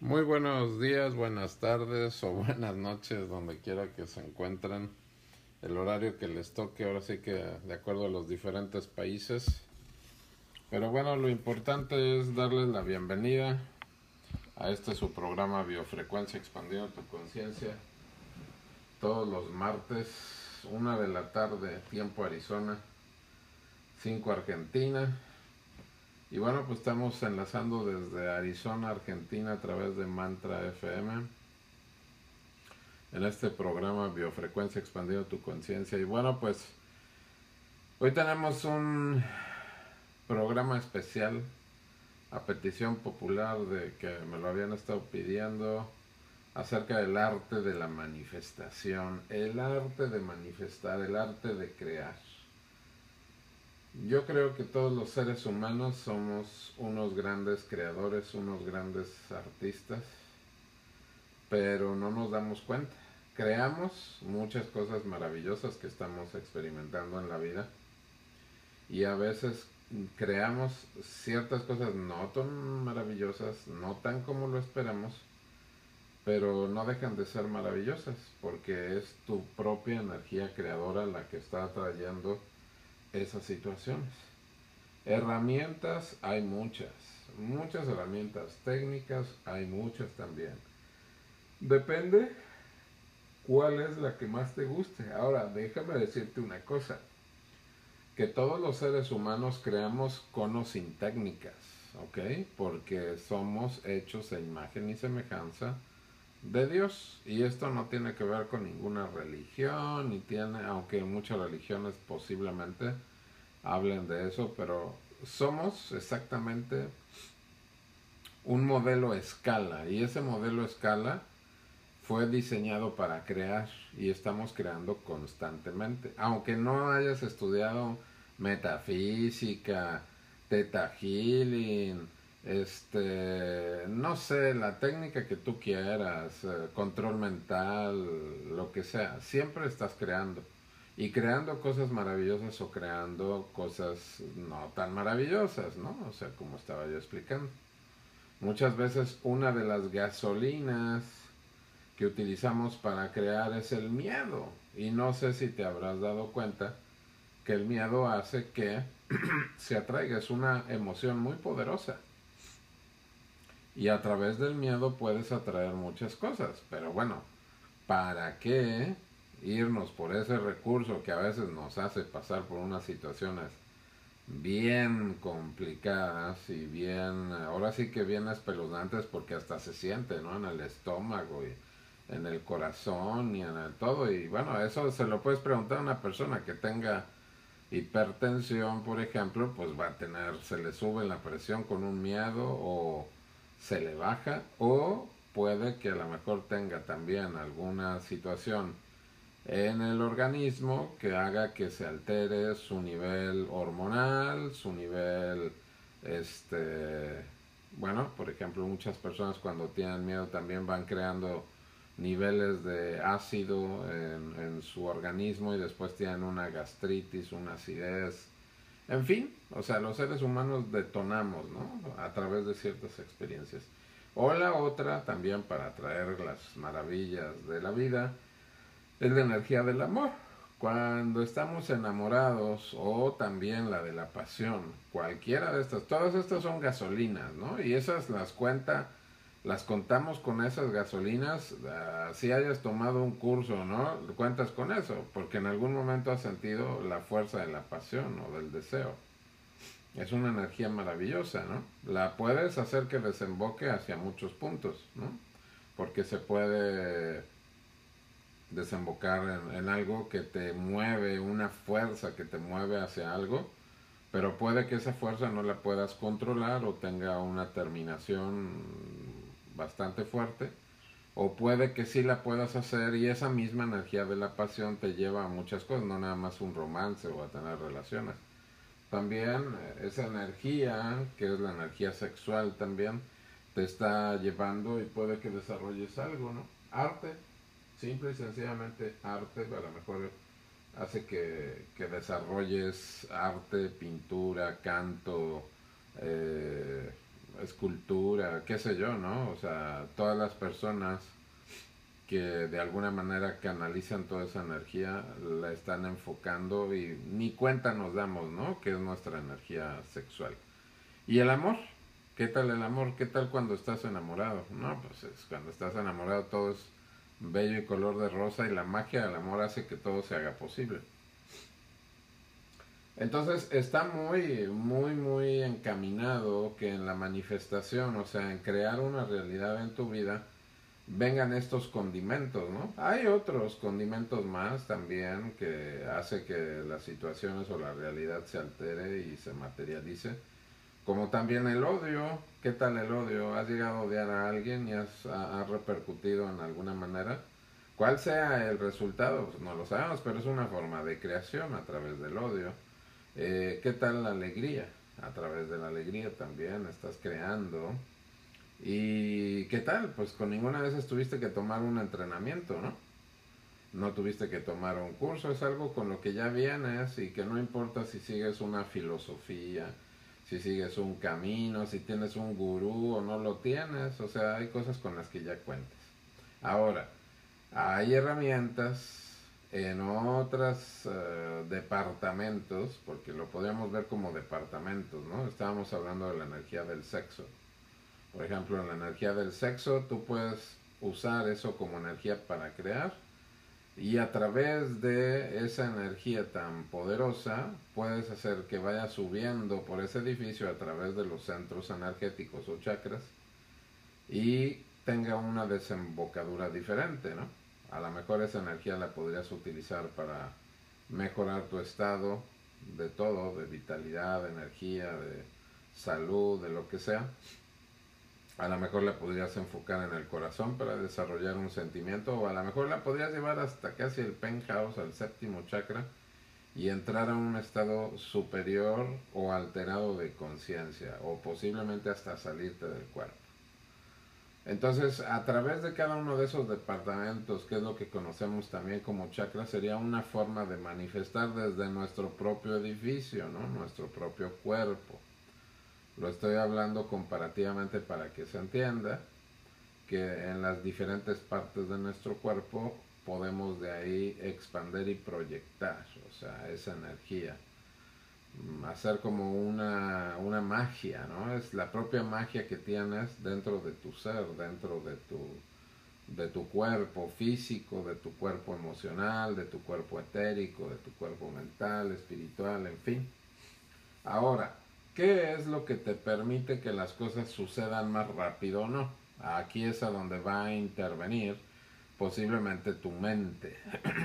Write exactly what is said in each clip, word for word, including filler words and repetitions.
Muy buenos días, buenas tardes o buenas noches, donde quiera que se encuentren. El horario que les toque, ahora sí que de acuerdo a los diferentes países. Pero bueno, lo importante es darles la bienvenida a este su programa Biofrecuencia Expandiendo tu Conciencia. Todos los martes, una de la tarde, tiempo Arizona, cinco Argentina. Y bueno, pues estamos enlazando desde Arizona, Argentina, a través de Mantra F M. En este programa Biofrecuencia Expandiendo tu Conciencia. Y bueno, pues hoy tenemos un programa especial a petición popular de que me lo habían estado pidiendo acerca del arte de la manifestación, el arte de manifestar, el arte de crear. Yo creo que todos los seres humanos somos unos grandes creadores, unos grandes artistas, pero no nos damos cuenta. Creamos muchas cosas maravillosas que estamos experimentando en la vida y a veces creamos ciertas cosas no tan maravillosas, no tan como lo esperamos, pero no dejan de ser maravillosas porque es tu propia energía creadora la que está atrayendo esas situaciones. Herramientas hay muchas, muchas herramientas técnicas hay muchas también. Depende cuál es la que más te guste. Ahora, déjame decirte una cosa, que todos los seres humanos creamos con o sin técnicas, ¿ok? Porque somos hechos a imagen y semejanza de Dios. Y esto no tiene que ver con ninguna religión, ni tiene, aunque muchas religiones posiblemente hablen de eso, pero somos exactamente un modelo escala. Y ese modelo escala fue diseñado para crear y estamos creando constantemente. Aunque no hayas estudiado metafísica, teta healing, este, no sé, la técnica que tú quieras, eh, control mental, lo que sea, siempre estás creando. Y creando cosas maravillosas o creando cosas no tan maravillosas, ¿no? O sea, como estaba yo explicando. Muchas veces una de las gasolinas que utilizamos para crear es el miedo. Y no sé si te habrás dado cuenta que el miedo hace que se atraiga. Es una emoción muy poderosa. Y a través del miedo puedes atraer muchas cosas. Pero bueno, ¿para qué irnos por ese recurso que a veces nos hace pasar por unas situaciones bien complicadas y bien, ahora sí que bien espeluznantes porque hasta se siente, ¿no? En el estómago y en el corazón y en el todo. Y bueno, eso se lo puedes preguntar a una persona que tenga hipertensión, por ejemplo, pues va a tener, se le sube la presión con un miedo o se le baja, o puede que a lo mejor tenga también alguna situación en el organismo que haga que se altere su nivel hormonal, su nivel, este, bueno, por ejemplo, muchas personas cuando tienen miedo también van creando niveles de ácido en, en su organismo y después tienen una gastritis, una acidez, en fin, o sea, los seres humanos detonamos, ¿no? A través de ciertas experiencias. O la otra, también para atraer las maravillas de la vida, es la energía del amor. Cuando estamos enamorados, o también la de la pasión, cualquiera de estas, todas estas son gasolinas, ¿no? Y esas las cuenta, las contamos con esas gasolinas, uh, si hayas tomado un curso, ¿no? Cuentas con eso, porque en algún momento has sentido la fuerza de la pasión o del deseo. Es una energía maravillosa, ¿no? La puedes hacer que desemboque hacia muchos puntos, ¿no? Porque se puede desembocar en, en algo que te mueve, una fuerza que te mueve hacia algo, pero puede que esa fuerza no la puedas controlar o tenga una terminación bastante fuerte, o puede que sí la puedas hacer y esa misma energía de la pasión te lleva a muchas cosas, no nada más un romance o a tener relaciones. También esa energía, que es la energía sexual también, te está llevando y puede que desarrolles algo, ¿no? Arte, simple y sencillamente arte, a lo mejor hace que, que desarrolles arte, pintura, canto, eh, escultura, qué sé yo, ¿no? O sea, todas las personas que de alguna manera canalizan toda esa energía, la están enfocando y ni cuenta nos damos, ¿no? Que es nuestra energía sexual. ¿Y el amor? ¿Qué tal el amor? ¿Qué tal cuando estás enamorado? No, pues es, cuando estás enamorado todo es bello y color de rosa y la magia del amor hace que todo se haga posible. Entonces está muy, muy, muy encaminado que en la manifestación, o sea, en crear una realidad en tu vida, vengan estos condimentos, ¿no? Hay otros condimentos más también que hace que las situaciones o la realidad se altere y se materialice, como también el odio. ¿Qué tal el odio? ¿Has llegado a odiar a alguien y has, ha, ha repercutido en alguna manera? ¿Cuál sea el resultado? Pues no lo sabemos, pero es una forma de creación a través del odio. Eh, ¿Qué tal la alegría? A través de la alegría también estás creando. ¿Y qué tal? Pues con ninguna de esas tuviste que tomar un entrenamiento, ¿no? No tuviste que tomar un curso, es algo con lo que ya vienes y que no importa si sigues una filosofía, si sigues un camino, si tienes un gurú o no lo tienes, o sea, hay cosas con las que ya cuentes. Ahora, hay herramientas en otros uh, departamentos, porque lo podríamos ver como departamentos, ¿no? Estábamos hablando de la energía del sexo. Por ejemplo, en la energía del sexo tú puedes usar eso como energía para crear y a través de esa energía tan poderosa puedes hacer que vaya subiendo por ese edificio a través de los centros energéticos o chakras y tenga una desembocadura diferente, ¿no? A lo mejor esa energía la podrías utilizar para mejorar tu estado de todo, de vitalidad, de energía, de salud, de lo que sea. A lo mejor la podrías enfocar en el corazón para desarrollar un sentimiento, o a lo mejor la podrías llevar hasta casi el penthouse, al séptimo chakra, y entrar a un estado superior o alterado de conciencia, o posiblemente hasta salirte del cuerpo. Entonces, a través de cada uno de esos departamentos, que es lo que conocemos también como chakras, sería una forma de manifestar desde nuestro propio edificio, ¿no? Nuestro propio cuerpo. Lo estoy hablando comparativamente para que se entienda que en las diferentes partes de nuestro cuerpo podemos de ahí expandir y proyectar, o sea, esa energía. Hacer como una, una magia, ¿no? Es la propia magia que tienes dentro de tu ser, dentro de tu, de tu cuerpo físico, de tu cuerpo emocional, de tu cuerpo etérico, de tu cuerpo mental, espiritual, en fin. Ahora, ¿qué es lo que te permite que las cosas sucedan más rápido o no? Aquí es a donde va a intervenir posiblemente tu mente,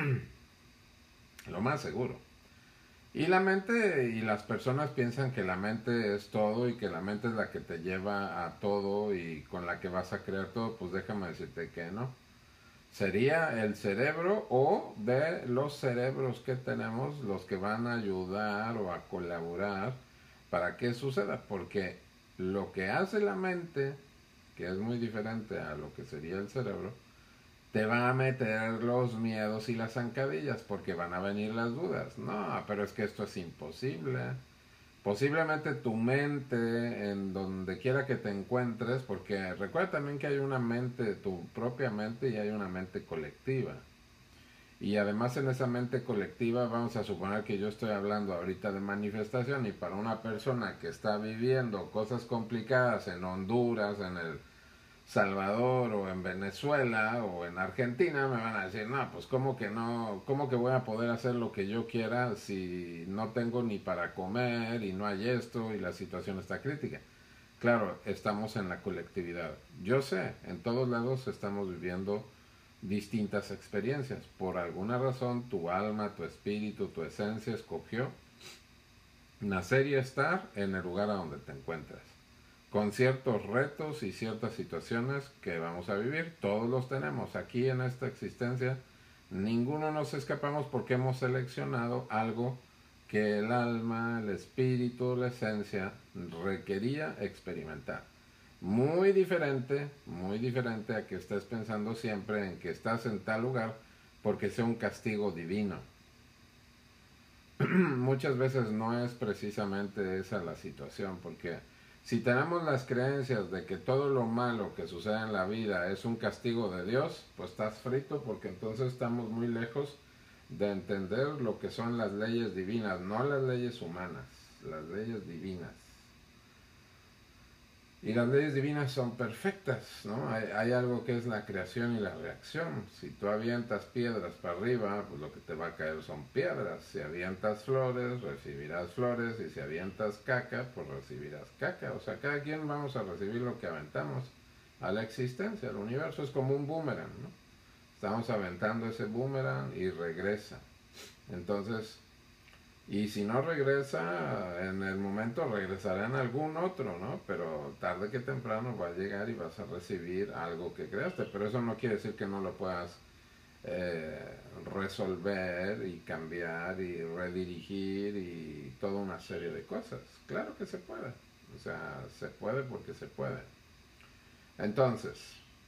lo más seguro. Y la mente y las personas piensan que la mente es todo y que la mente es la que te lleva a todo y con la que vas a crear todo, pues déjame decirte que no. Sería el cerebro o de los cerebros que tenemos los que van a ayudar o a colaborar para que suceda, porque lo que hace la mente, que es muy diferente a lo que sería el cerebro, te va a meter los miedos y las zancadillas porque van a venir las dudas. No, pero es que esto es imposible. Posiblemente tu mente, en donde quiera que te encuentres, porque recuerda también que hay una mente, tu propia mente, y hay una mente colectiva. Y además en esa mente colectiva vamos a suponer que yo estoy hablando ahorita de manifestación y para una persona que está viviendo cosas complicadas en Honduras, en el Salvador o en Venezuela o en Argentina, me van a decir, no, pues cómo que no, cómo que voy a poder hacer lo que yo quiera si no tengo ni para comer y no hay esto y la situación está crítica. Claro, estamos en la colectividad. Yo sé, en todos lados estamos viviendo distintas experiencias. Por alguna razón, tu alma, tu espíritu, tu esencia escogió nacer y estar en el lugar a donde te encuentras, con ciertos retos y ciertas situaciones que vamos a vivir. Todos los tenemos aquí en esta existencia. Ninguno nos escapamos porque hemos seleccionado algo que el alma, el espíritu, la esencia requería experimentar. Muy diferente, muy diferente a que estés pensando siempre en que estás en tal lugar porque sea un castigo divino. Muchas veces no es precisamente esa la situación, porque Si tenemos las creencias de que todo lo malo que sucede en la vida es un castigo de Dios, pues estás frito, porque entonces estamos muy lejos de entender lo que son las leyes divinas, no las leyes humanas, las leyes divinas. Y las leyes divinas son perfectas, ¿no? Hay, hay algo que es la creación y la reacción. Si tú avientas piedras para arriba, pues lo que te va a caer son piedras. Si avientas flores, recibirás flores. Y si avientas caca, pues recibirás caca. O sea, cada quien vamos a recibir lo que aventamos a la existencia. El universo es como un boomerang, ¿no? Estamos aventando ese boomerang y regresa. Entonces, y si no regresa, en el momento regresará en algún otro, ¿no? Pero tarde que temprano va a llegar y vas a recibir algo que creaste. Pero eso no quiere decir que no lo puedas eh, resolver y cambiar y redirigir y toda una serie de cosas. Claro que se puede. O sea, se puede porque se puede. Entonces,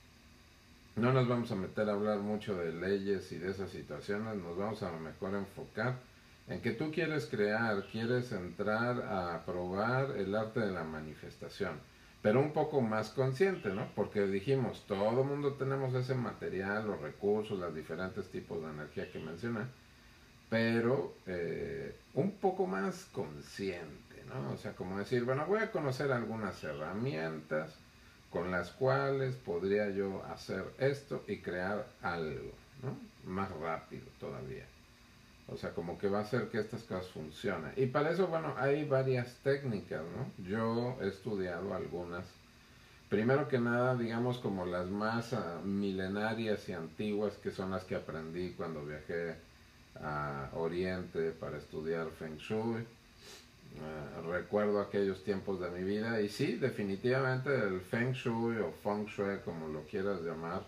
no nos vamos a meter a hablar mucho de leyes y de esas situaciones. Nos vamos a lo mejor enfocar en que tú quieres crear, quieres entrar a probar el arte de la manifestación, pero un poco más consciente, ¿no? Porque dijimos, todo el mundo tenemos ese material, los recursos, los diferentes tipos de energía que mencioné, pero eh, un poco más consciente, ¿no? O sea, como decir, bueno, voy a conocer algunas herramientas con las cuales podría yo hacer esto y crear algo, ¿no? Más rápido todavía. O sea, como que va a hacer que estas cosas funcionen. Y para eso, bueno, hay varias técnicas, ¿no? Yo he estudiado algunas. Primero que nada, digamos, como las más uh, milenarias y antiguas, que son las que aprendí cuando viajé a Oriente para estudiar Feng Shui. Uh, recuerdo aquellos tiempos de mi vida y sí, definitivamente el Feng Shui o Feng Shui, como lo quieras llamar,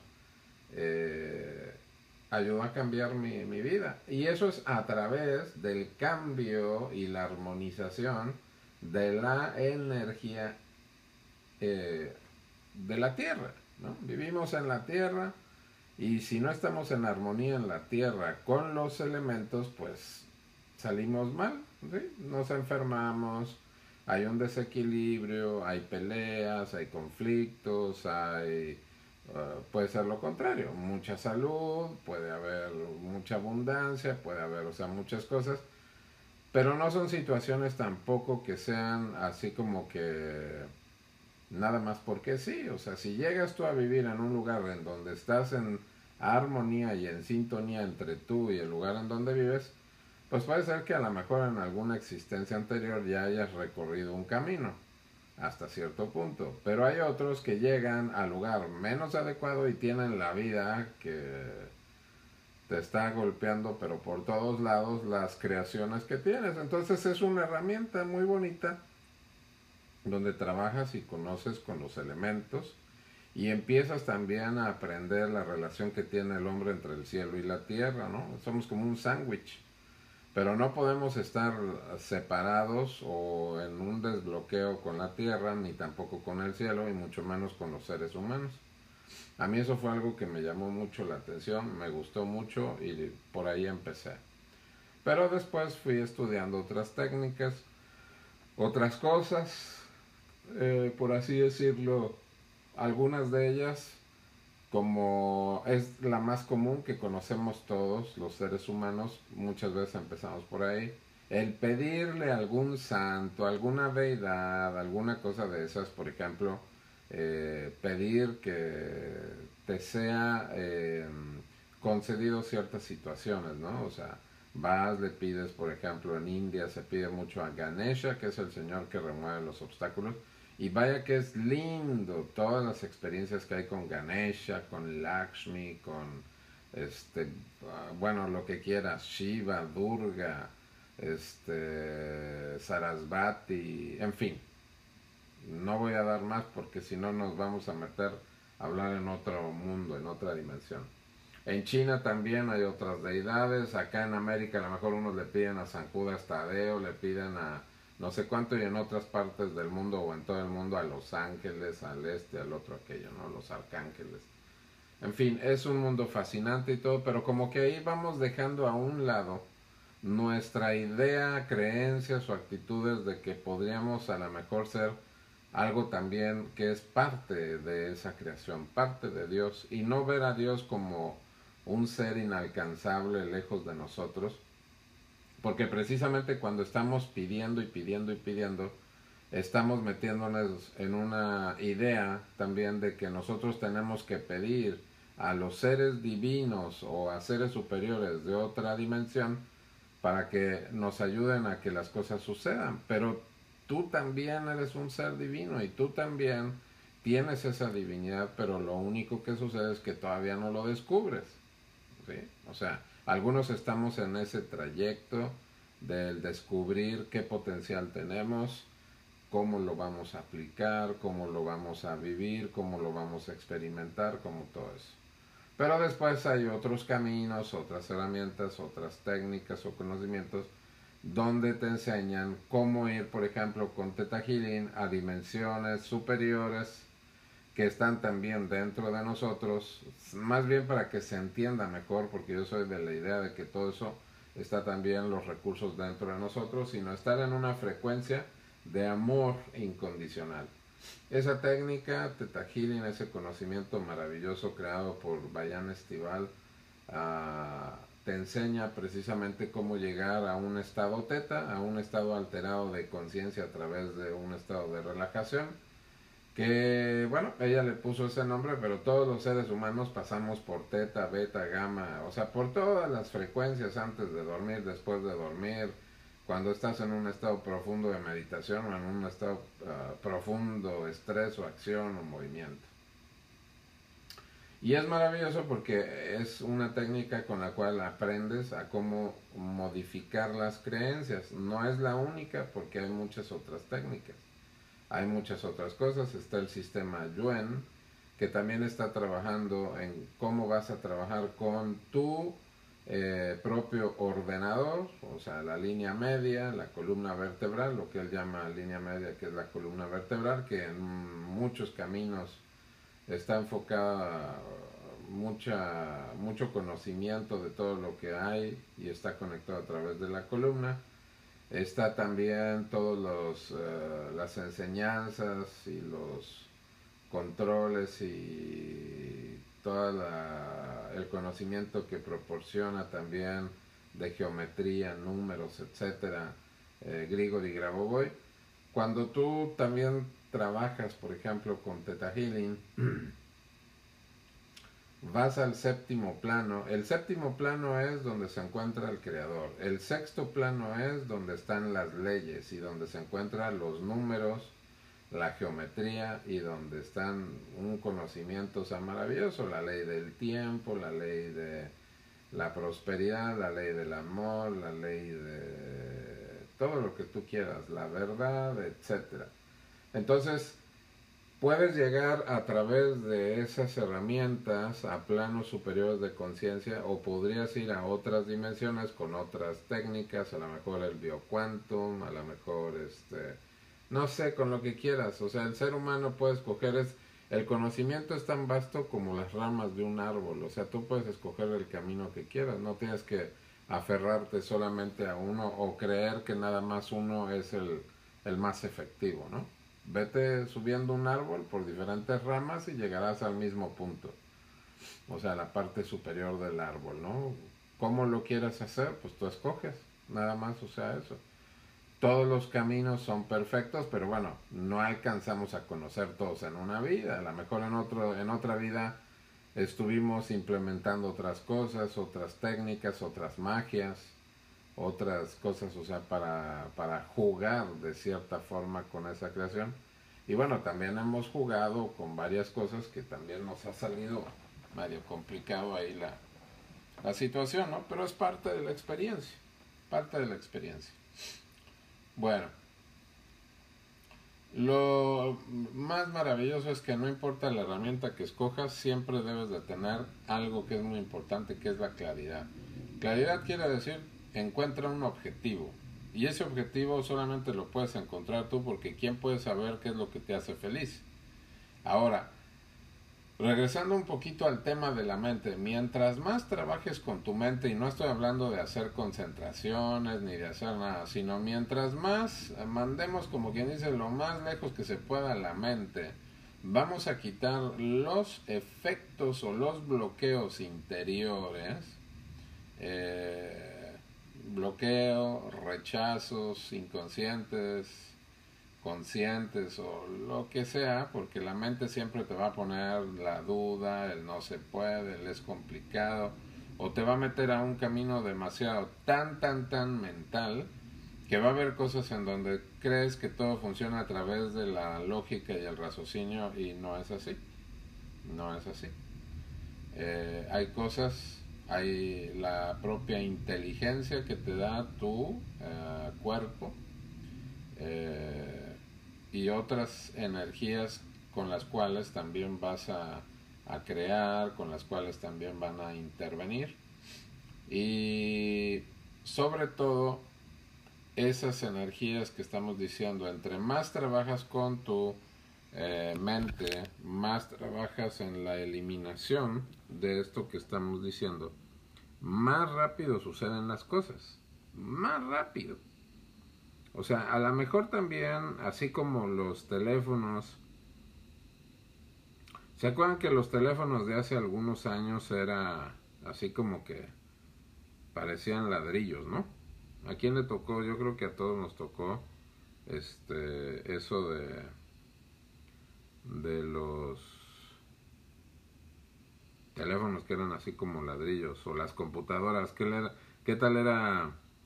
eh, ayudó a cambiar mi, mi vida. Y eso es a través del cambio y la armonización de la energía eh, de la Tierra, ¿no? Vivimos en la Tierra y si no estamos en armonía en la Tierra con los elementos, pues salimos mal, ¿sí? Nos enfermamos, hay un desequilibrio, hay peleas, hay conflictos, hay... Uh, puede ser lo contrario, mucha salud, puede haber mucha abundancia, puede haber, o sea, muchas cosas, pero no son situaciones tampoco que sean así como que nada más porque sí. O sea, si llegas tú a vivir en un lugar en donde estás en armonía y en sintonía entre tú y el lugar en donde vives, pues puede ser que a lo mejor en alguna existencia anterior ya hayas recorrido un camino hasta cierto punto, pero hay otros que llegan al lugar menos adecuado y tienen la vida que te está golpeando, pero por todos lados, las creaciones que tienes. Entonces es una herramienta muy bonita donde trabajas y conoces con los elementos y empiezas también a aprender la relación que tiene el hombre entre el cielo y la tierra, ¿no? Somos como un sándwich. Pero no podemos estar separados o en un desbloqueo con la tierra, ni tampoco con el cielo, y mucho menos con los seres humanos. A mí eso fue algo que me llamó mucho la atención, me gustó mucho y por ahí empecé. Pero después fui estudiando otras técnicas, otras cosas, eh, por así decirlo, algunas de ellas, como es la más común que conocemos todos los seres humanos, muchas veces empezamos por ahí, el pedirle a algún santo, alguna deidad, alguna cosa de esas, por ejemplo, eh, pedir que te sea eh, concedido ciertas situaciones, ¿no? O sea, vas, le pides, por ejemplo, en India se pide mucho a Ganesha, que es el señor que remueve los obstáculos. Y vaya que es lindo todas las experiencias que hay con Ganesha, con Lakshmi, con este, uh, bueno, lo que quieras, Shiva, Durga, este, Sarasvati, en fin. No voy a dar más porque si no nos vamos a meter a hablar en otro mundo, en otra dimensión. En China también hay otras deidades. Acá en América a lo mejor unos le piden a San Judas Tadeo, le piden a no sé cuánto, y en otras partes del mundo o en todo el mundo a los ángeles, al este, al otro, aquello, ¿no? Los arcángeles. En fin, es un mundo fascinante y todo, pero como que ahí vamos dejando a un lado nuestra idea, creencias o actitudes de que podríamos a lo mejor ser algo también que es parte de esa creación, parte de Dios, y no ver a Dios como un ser inalcanzable lejos de nosotros, porque precisamente cuando estamos pidiendo y pidiendo y pidiendo, estamos metiéndonos en una idea también de que nosotros tenemos que pedir a los seres divinos o a seres superiores de otra dimensión para que nos ayuden a que las cosas sucedan. Pero tú también eres un ser divino y tú también tienes esa divinidad, pero lo único que sucede es que todavía no lo descubres, ¿sí? O sea, algunos estamos en ese trayecto del descubrir qué potencial tenemos, cómo lo vamos a aplicar, cómo lo vamos a vivir, cómo lo vamos a experimentar, como todo eso. Pero después hay otros caminos, otras herramientas, otras técnicas o conocimientos donde te enseñan cómo ir, por ejemplo, con Theta Healing a dimensiones superiores que están también dentro de nosotros, más bien para que se entienda mejor, porque yo soy de la idea de que todo eso está también los recursos dentro de nosotros, sino estar en una frecuencia de amor incondicional. Esa técnica, Theta Healing, ese conocimiento maravilloso creado por Bayan Estival, uh, te enseña precisamente cómo llegar a un estado teta, a un estado alterado de conciencia a través de un estado de relajación, que bueno, ella le puso ese nombre, pero todos los seres humanos pasamos por teta, beta, gamma, o sea, por todas las frecuencias antes de dormir, después de dormir, cuando estás en un estado profundo de meditación o en un estado uh, profundo de estrés o acción o movimiento. Y es maravilloso porque es una técnica con la cual aprendes a cómo modificar las creencias. No es la única porque hay muchas otras técnicas. Hay muchas otras cosas. Está el sistema Yuen, que también está trabajando en cómo vas a trabajar con tu eh, propio ordenador, o sea, la línea media, la columna vertebral, lo que él llama línea media, que es la columna vertebral, que en muchos caminos está enfocada mucha, mucho conocimiento de todo lo que hay y está conectado a través de la columna. Está también todas los, uh, las enseñanzas y los controles y todo el conocimiento que proporciona también de geometría, números, etcétera, eh, Grigori Grabovoi. Cuando tú también trabajas, por ejemplo, con Theta Healing, vas al séptimo plano. El séptimo plano es donde se encuentra el creador. El sexto plano es donde están las leyes y donde se encuentran los números, la geometría y donde están un conocimiento, o sea, maravilloso, la ley del tiempo, la ley de la prosperidad, la ley del amor, la ley de todo lo que tú quieras, la verdad, etcétera. Entonces, puedes llegar a través de esas herramientas a planos superiores de conciencia o podrías ir a otras dimensiones con otras técnicas, a lo mejor el bioquantum, a lo mejor este, no sé, con lo que quieras. O sea, el ser humano puede escoger, es, el conocimiento es tan vasto como las ramas de un árbol, o sea, tú puedes escoger el camino que quieras, no tienes que aferrarte solamente a uno o creer que nada más uno es el, el más efectivo, ¿no? Vete subiendo un árbol por diferentes ramas y llegarás al mismo punto. O sea, la parte superior del árbol, ¿no? ¿Cómo lo quieras hacer? Pues tú escoges, nada más, o sea, eso. Todos los caminos son perfectos, pero bueno, no alcanzamos a conocer todos en una vida. A lo mejor en, otro, en otra vida estuvimos implementando otras cosas, otras técnicas, otras magias, otras cosas, o sea, para, para jugar de cierta forma con esa creación. Y bueno, también hemos jugado con varias cosas que también nos ha salido medio complicado ahí la, la situación, ¿no? Pero es parte de la experiencia, parte de la experiencia. Bueno, lo más maravilloso es que no importa la herramienta que escojas, siempre debes de tener algo que es muy importante, que es la claridad. Claridad quiere decir encuentra un objetivo. Y ese objetivo solamente lo puedes encontrar tú, porque ¿quién puede saber qué es lo que te hace feliz? Ahora, regresando un poquito al tema de la mente, mientras más trabajes con tu mente, y no estoy hablando de hacer concentraciones ni de hacer nada, sino mientras más mandemos, como quien dice, lo más lejos que se pueda la mente, vamos a quitar los efectos o los bloqueos interiores, eh, bloqueo, rechazos inconscientes, conscientes o lo que sea, porque la mente siempre te va a poner la duda, el no se puede, el es complicado, o te va a meter a un camino demasiado tan, tan, tan mental, que va a haber cosas en donde crees que todo funciona a través de la lógica y el raciocinio, y no es así, no es así. Eh, hay cosas, hay la propia inteligencia que te da tu eh, cuerpo, eh, y otras energías con las cuales también vas a, a crear, con las cuales también van a intervenir, y sobre todo esas energías que estamos diciendo, entre más trabajas con tu eh, mente, más trabajas en la eliminación de esto que estamos diciendo, más rápido suceden las cosas, más rápido. O sea, a lo mejor también, así como los teléfonos, ¿se acuerdan que los teléfonos de hace algunos años era así como que parecían ladrillos, ¿no? ¿A quién le tocó? Yo creo que a todos nos tocó este eso de de los teléfonos que eran así como ladrillos, o las computadoras. ¿Qué, era, qué tal era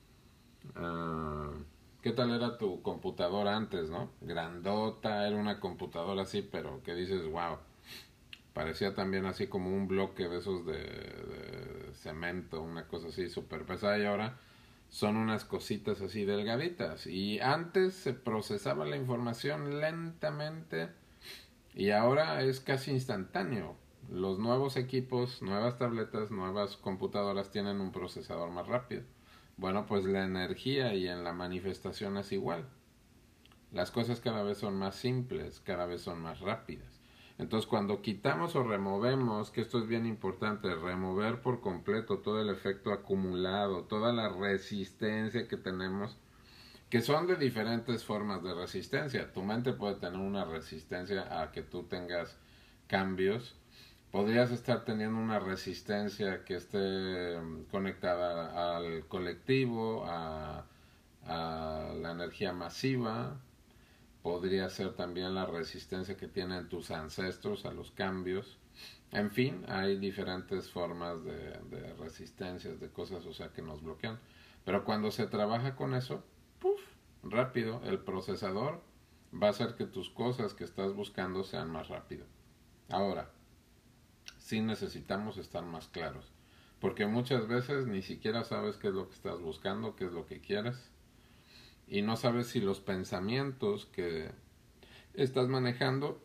uh, qué tal era tu computadora antes, no? Grandota, era una computadora así, pero que dices, wow, parecía también así como un bloque de esos de, de cemento, una cosa así súper pesada, y ahora son unas cositas así delgaditas. Y antes se procesaba la información lentamente, y ahora es casi instantáneo. Los nuevos equipos, nuevas tabletas, nuevas computadoras tienen un procesador más rápido. Bueno, pues la energía y en la manifestación es igual. Las cosas cada vez son más simples, cada vez son más rápidas. Entonces, cuando quitamos o removemos, que esto es bien importante, remover por completo todo el efecto acumulado, toda la resistencia que tenemos, que son de diferentes formas de resistencia. Tu mente puede tener una resistencia a que tú tengas cambios. Podrías estar teniendo una resistencia que esté conectada al colectivo, a, a la energía masiva. Podría ser también la resistencia que tienen tus ancestros a los cambios. En fin, hay diferentes formas de, de resistencias, de cosas, o sea, que nos bloquean. Pero cuando se trabaja con eso, ¡puf!, rápido, el procesador va a hacer que tus cosas que estás buscando sean más rápido. Ahora, sí necesitamos estar más claros, porque muchas veces ni siquiera sabes qué es lo que estás buscando, qué es lo que quieres, y no sabes si los pensamientos que estás manejando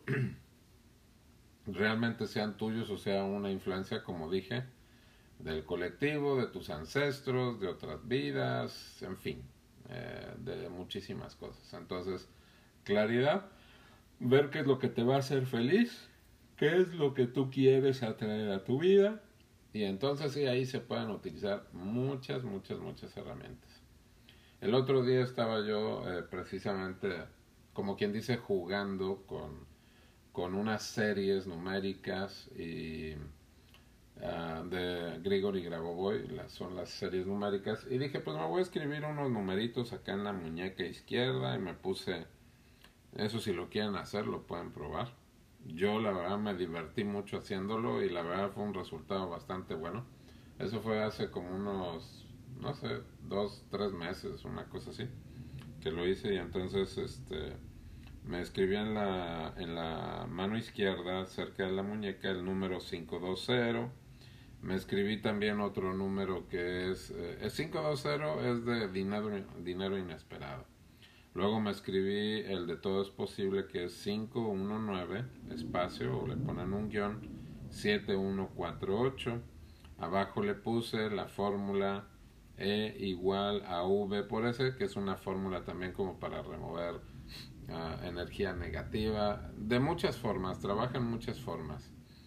realmente sean tuyos o sea una influencia, como dije, del colectivo, de tus ancestros, de otras vidas, en fin, eh, de muchísimas cosas. Entonces, claridad, ver qué es lo que te va a hacer feliz, qué es lo que tú quieres atraer a tu vida, y entonces sí, ahí se pueden utilizar muchas, muchas, muchas herramientas. El otro día estaba yo eh, precisamente, como quien dice, jugando con, con unas series numéricas y uh, de Grigori Grabovoi, las, son las series numéricas, y dije, pues me voy a escribir unos numeritos acá en la muñeca izquierda, y me puse, eso si lo quieren hacer, lo pueden probar. Yo la verdad me divertí mucho haciéndolo, y la verdad fue un resultado bastante bueno. Eso fue hace como unos, no sé, dos, tres meses, una cosa así, que lo hice. Y entonces este me escribí en la, en la mano izquierda, cerca de la muñeca, el número quinientos veinte. Me escribí también otro número que es, eh, el quinientos veinte es de dinero, dinero inesperado. Luego me escribí el de todo es posible, que es quinientos diecinueve, espacio, o le ponen un guión, siete uno cuatro ocho. Abajo le puse la fórmula E igual a V por S, que es una fórmula también como para remover uh, energía negativa. De muchas formas, trabaja en muchas formas.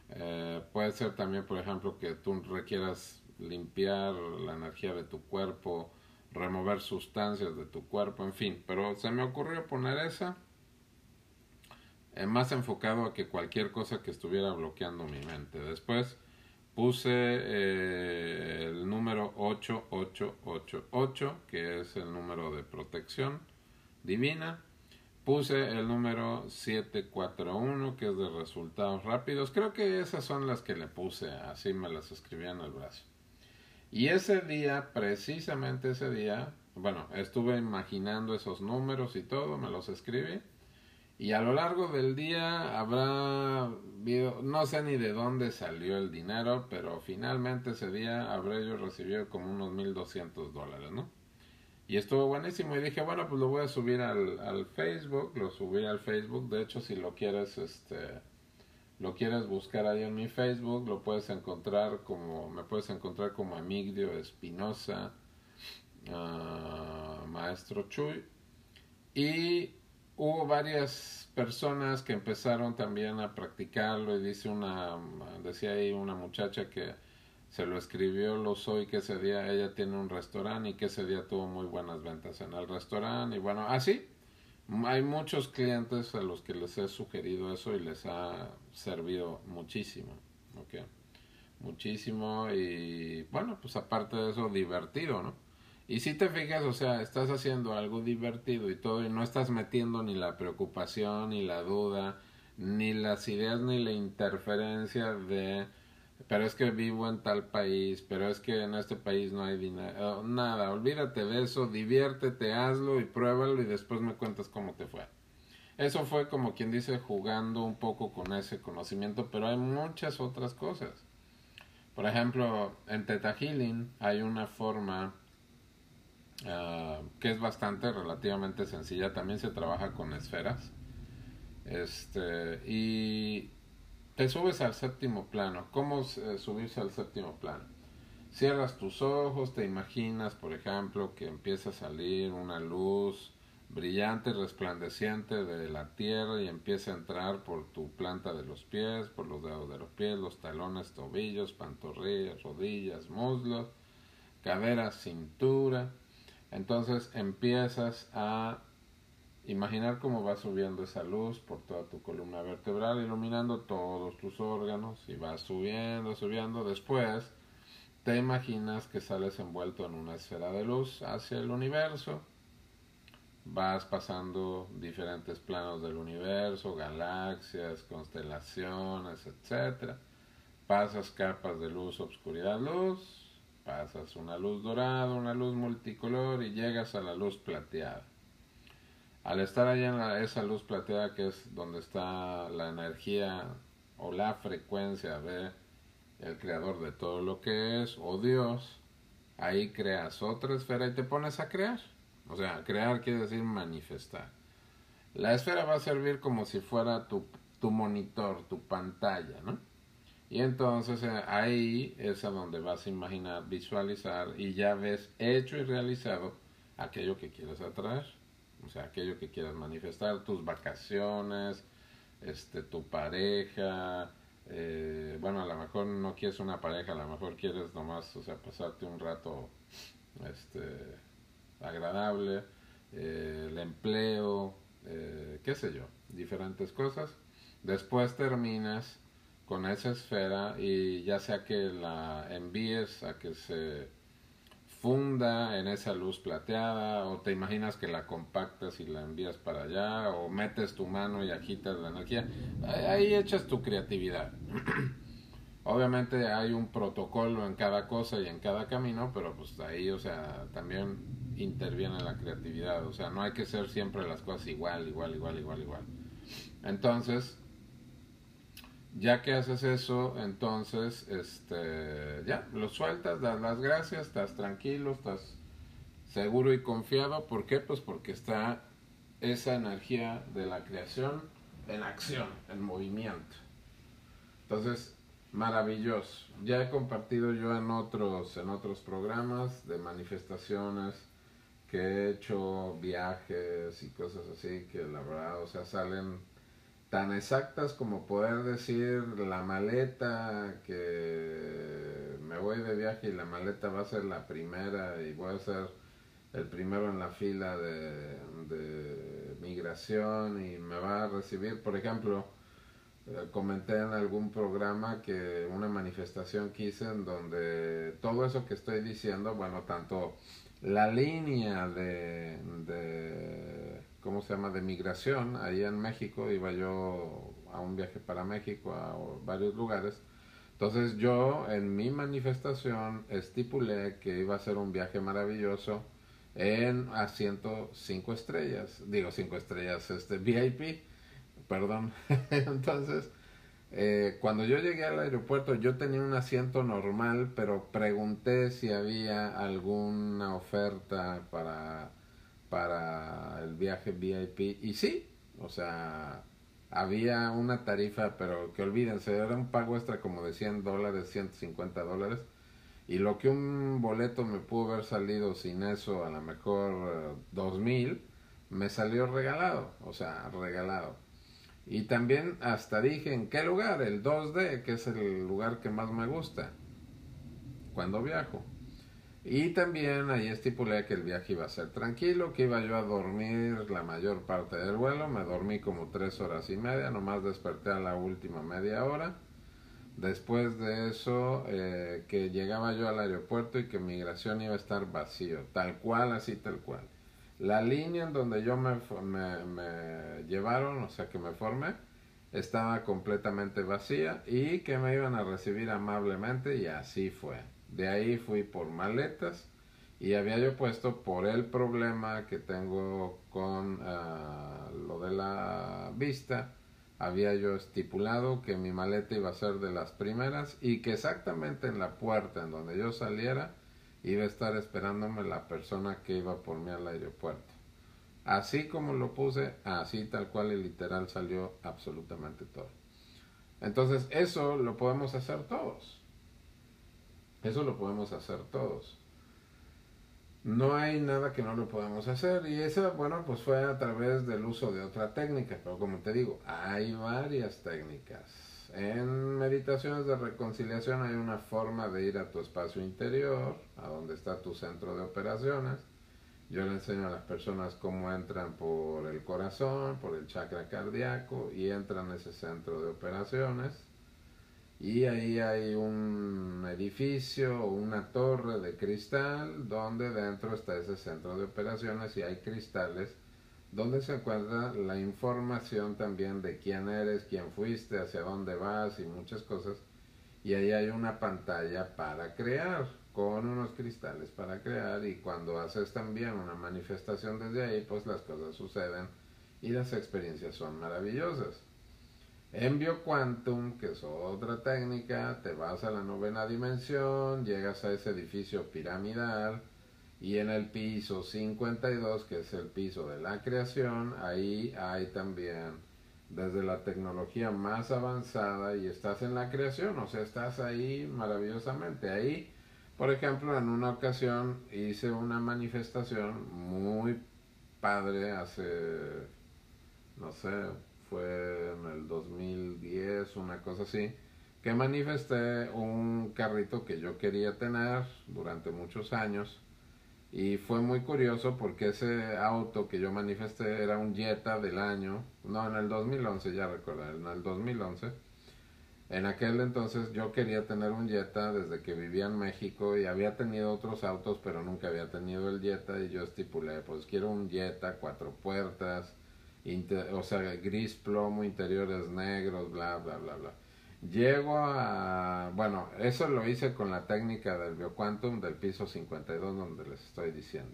Eh, puede ser también, por ejemplo, que tú requieras limpiar la energía de tu cuerpo, remover sustancias de tu cuerpo, en fin. Pero se me ocurrió poner esa, eh, más enfocado a que cualquier cosa que estuviera bloqueando mi mente. Después puse eh, el número ocho ocho ocho ocho, que es el número de protección divina. Puse el número siete cuatro uno, que es de resultados rápidos. Creo que esas son las que le puse, así me las escribí en el brazo. Y ese día, precisamente ese día, bueno, estuve imaginando esos números y todo, me los escribí. Y a lo largo del día habrá habido, no sé ni de dónde salió el dinero, pero finalmente ese día habré yo recibido como unos mil doscientos dólares, ¿no? Y estuvo buenísimo y dije, bueno, pues lo voy a subir al, al Facebook, lo subí al Facebook. De hecho, si lo quieres, este, lo quieres buscar ahí en mi Facebook, lo puedes encontrar como, me puedes encontrar como Emigdio Espinosa, uh, Maestro Chuy. Y hubo varias personas que empezaron también a practicarlo y dice una, decía ahí una muchacha que se lo escribió lo soy que ese día ella tiene un restaurante y que ese día tuvo muy buenas ventas en el restaurante y bueno, así hay muchos clientes a los que les he sugerido eso y les ha servido muchísimo, ¿ok? Muchísimo y bueno, pues aparte de eso divertido, ¿no? Y si te fijas, o sea, estás haciendo algo divertido y todo y no estás metiendo ni la preocupación, ni la duda, ni las ideas, ni la interferencia de pero es que vivo en tal país, pero es que en este país no hay dinero, nada, olvídate de eso, diviértete, hazlo y pruébalo y después me cuentas cómo te fue. Eso fue como quien dice jugando un poco con ese conocimiento, pero hay muchas otras cosas. Por ejemplo, en Theta Healing hay una forma uh, que es bastante relativamente sencilla, también se trabaja con esferas. Este, y te subes al séptimo plano. ¿Cómo eh, subirse al séptimo plano? Cierras tus ojos, te imaginas, por ejemplo, que empieza a salir una luz brillante, resplandeciente de la tierra y empieza a entrar por tu planta de los pies, por los dedos de los pies, los talones, tobillos, pantorrillas, rodillas, muslos, cadera, cintura. Entonces empiezas a imaginar cómo va subiendo esa luz por toda tu columna vertebral, iluminando todos tus órganos y va subiendo, subiendo. Después te imaginas que sales envuelto en una esfera de luz hacia el universo. Vas pasando diferentes planos del universo, galaxias, constelaciones, etcétera. Pasas capas de luz, obscuridad, luz. Pasas una luz dorada, una luz multicolor y llegas a la luz plateada. Al estar allá en la, esa luz plateada que es donde está la energía o la frecuencia de el creador de todo lo que es o Dios, ahí creas otra esfera y te pones a crear. O sea, crear quiere decir manifestar. La esfera va a servir como si fuera tu, tu monitor, tu pantalla, ¿no? Y entonces eh, ahí es a donde vas a imaginar, visualizar y ya ves hecho y realizado aquello que quieres atraer. O sea, aquello que quieras manifestar, tus vacaciones, este, tu pareja, eh, bueno, a lo mejor no quieres una pareja, a lo mejor quieres nomás, o sea, pasarte un rato, este, agradable, eh, el empleo, eh, qué sé yo, diferentes cosas. Después terminas con esa esfera y ya sea que la envíes a que se funda en esa luz plateada o te imaginas que la compactas y la envías para allá o metes tu mano y agitas la energía, ahí echas tu creatividad. Obviamente hay un protocolo en cada cosa y en cada camino, pero pues ahí, o sea, también interviene la creatividad, o sea, no hay que ser siempre las cosas igual, igual, igual, igual, igual. Entonces, ya que haces eso, entonces, este, ya, lo sueltas, das las gracias, estás tranquilo, estás seguro y confiado. ¿Por qué? Pues porque está esa energía de la creación en acción, en movimiento. Entonces, maravilloso. Ya he compartido yo en otros, en otros programas de manifestaciones que he hecho, viajes y cosas así, que la verdad, o sea, salen tan exactas como poder decir la maleta, que me voy de viaje y la maleta va a ser la primera y voy a ser el primero en la fila de, de migración y me va a recibir, por ejemplo, eh, comenté en algún programa que una manifestación que hice en donde todo eso que estoy diciendo, bueno, tanto la línea de, de ¿cómo se llama?, de migración, ahí en México, iba yo a un viaje para México, a varios lugares. Entonces yo en mi manifestación estipulé que iba a ser un viaje maravilloso en asiento cinco estrellas, digo cinco estrellas, este V I P, perdón. Entonces, eh, cuando yo llegué al aeropuerto, yo tenía un asiento normal, pero pregunté si había alguna oferta para, para el viaje V I P. Y sí, o sea, había una tarifa, pero que olvídense, era un pago extra como de cien dólares, ciento cincuenta dólares. Y lo que un boleto me pudo haber salido sin eso, a lo mejor eh, dos mil, me salió regalado, o sea, regalado. Y también hasta dije en qué lugar, el dos D, que es el lugar que más me gusta cuando viajo. Y también ahí estipulé que el viaje iba a ser tranquilo, que iba yo a dormir la mayor parte del vuelo. Me dormí como tres horas y media, nomás desperté a la última media hora. Después de eso, eh, que llegaba yo al aeropuerto y que migración iba a estar vacío, tal cual, así tal cual. La línea en donde yo me, me, me llevaron, o sea que me formé, estaba completamente vacía y que me iban a recibir amablemente, y así fue. De ahí fui por maletas y había yo puesto, por el problema que tengo con uh, lo de la vista, había yo estipulado que mi maleta iba a ser de las primeras y que exactamente en la puerta en donde yo saliera iba a estar esperándome la persona que iba por mí al aeropuerto. Así como lo puse, así tal cual y literal salió absolutamente todo. Entonces eso lo podemos hacer todos. Eso lo podemos hacer todos. No hay nada que no lo podamos hacer, y eso, bueno, pues fue a través del uso de otra técnica, pero como te digo, hay varias técnicas. En meditaciones de reconciliación hay una forma de ir a tu espacio interior, a donde está tu centro de operaciones. Yo le enseño a las personas cómo entran por el corazón, por el chakra cardíaco, y entran a ese centro de operaciones. Y ahí hay un edificio o una torre de cristal donde dentro está ese centro de operaciones, y hay cristales donde se encuentra la información también de quién eres, quién fuiste, hacia dónde vas y muchas cosas. Y ahí hay una pantalla para crear, con unos cristales para crear, y cuando haces también una manifestación desde ahí, pues las cosas suceden y las experiencias son maravillosas. En BioQuantum, que es otra técnica, te vas a la novena dimensión, llegas a ese edificio piramidal, y en el piso cincuenta y dos, que es el piso de la creación, ahí hay también desde la tecnología más avanzada, y estás en la creación, o sea, estás ahí maravillosamente. Ahí, por ejemplo, en una ocasión hice una manifestación muy padre hace, no sé, fue en el dos mil diez, una cosa así, que manifesté un carrito que yo quería tener durante muchos años. Y fue muy curioso porque ese auto que yo manifesté era un Jetta del año, no, en el dos mil once, ya recuerdo, en el dos mil once. En aquel entonces yo quería tener un Jetta desde que vivía en México, y había tenido otros autos, pero nunca había tenido el Jetta, y yo estipulé, pues quiero un Jetta, cuatro puertas, inter, o sea, gris plomo, interiores negros, bla, bla, bla, bla. Llego a... Bueno, eso lo hice con la técnica del BioQuantum del piso cincuenta y dos, donde les estoy diciendo.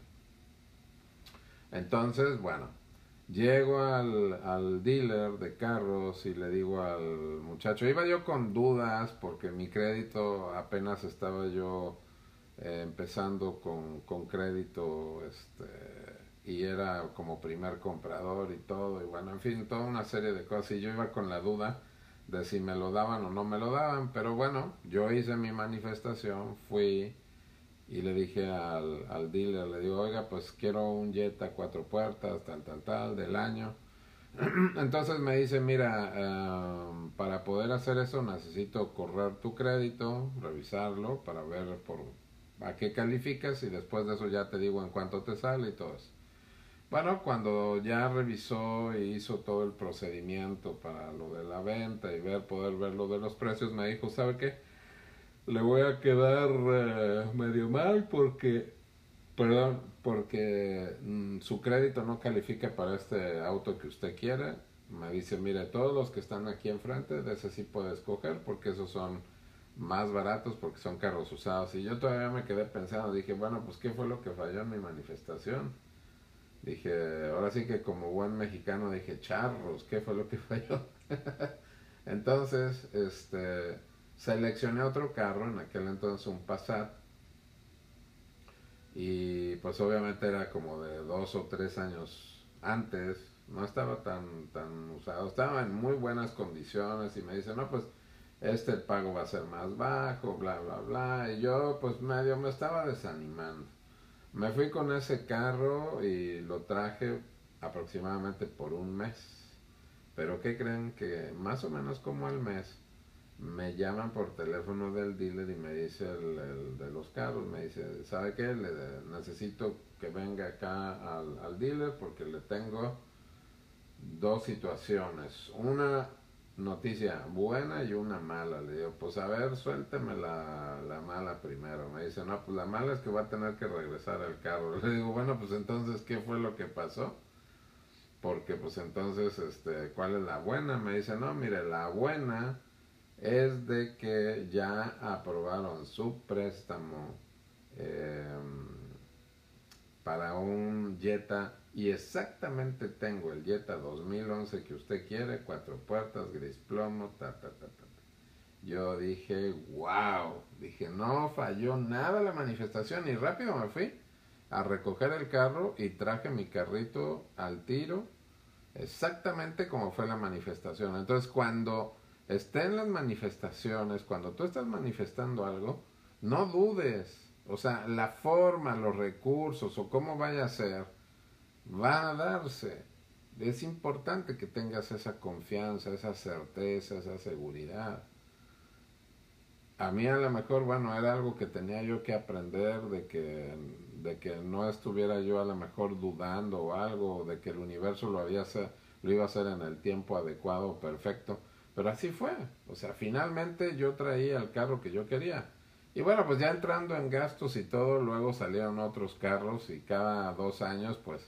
Entonces, bueno, llego al, al dealer de carros y le digo al muchacho, iba yo con dudas porque mi crédito apenas estaba yo eh, empezando con, con crédito, este, y era como primer comprador y todo, y bueno, en fin, toda una serie de cosas, y yo iba con la duda de si me lo daban o no me lo daban, pero bueno, yo hice mi manifestación, fui y le dije al, al dealer, le digo, oiga, pues quiero un Jetta cuatro puertas, tal, tal, tal, del año. Entonces me dice, mira, uh, para poder hacer eso necesito correr tu crédito, revisarlo para ver por a qué calificas y después de eso ya te digo en cuánto te sale y todo eso. Bueno, cuando ya revisó y hizo todo el procedimiento para lo de la venta y ver, poder ver lo de los precios, me dijo, ¿sabe qué? Le voy a quedar eh, medio mal porque, perdón, porque mm, su crédito no califica para este auto que usted quiere. Me dice, mire, todos los que están aquí enfrente, de ese sí puede escoger porque esos son más baratos porque son carros usados. Y yo todavía me quedé pensando, dije, bueno, pues ¿qué fue lo que falló en mi manifestación? Dije, ahora sí que como buen mexicano dije, charros, ¿qué fue lo que falló? Entonces, este, seleccioné otro carro, en aquel entonces un Passat, y pues obviamente era como de dos o tres años antes, no estaba tan, tan usado, estaba en muy buenas condiciones y me dice, no, pues este pago va a ser más bajo, bla, bla, bla, y yo pues medio me estaba desanimando. Me fui con ese carro y lo traje aproximadamente por un mes. Pero ¿qué creen? Que más o menos como al mes me llaman por teléfono del dealer y me dice el, el de los carros, me dice, ¿sabe qué? Le, necesito que venga acá al, al dealer porque le tengo dos situaciones. Una noticia buena y una mala. Le digo, pues a ver, suélteme la, la mala primero. Me dice, no, pues la mala es que va a tener que regresar el carro. Le digo, bueno, pues entonces, ¿qué fue lo que pasó? Porque pues entonces, este, ¿cuál es la buena? Me dice, no, mire, la buena es de que ya aprobaron su préstamo eh, para un Jetta y exactamente tengo el Jetta dos mil once que usted quiere, cuatro puertas, gris plomo, ta, ta, ta, ta. Yo dije, wow, dije, no falló nada la manifestación y rápido me fui a recoger el carro y traje mi carrito al tiro, exactamente como fue la manifestación. Entonces cuando estén las manifestaciones, cuando tú estás manifestando algo, no dudes. O sea, la forma, los recursos o cómo vaya a ser, va a darse. Es importante que tengas esa confianza, esa certeza, esa seguridad. A mí a lo mejor, bueno, era algo que tenía yo que aprender, de que, de que no estuviera yo a lo mejor dudando o algo, de que el universo lo, había hacer, lo iba a hacer en el tiempo adecuado, perfecto. Pero así fue. O sea, finalmente yo traía el carro que yo quería. Y bueno, pues ya entrando en gastos y todo, luego salieron otros carros y cada dos años, pues,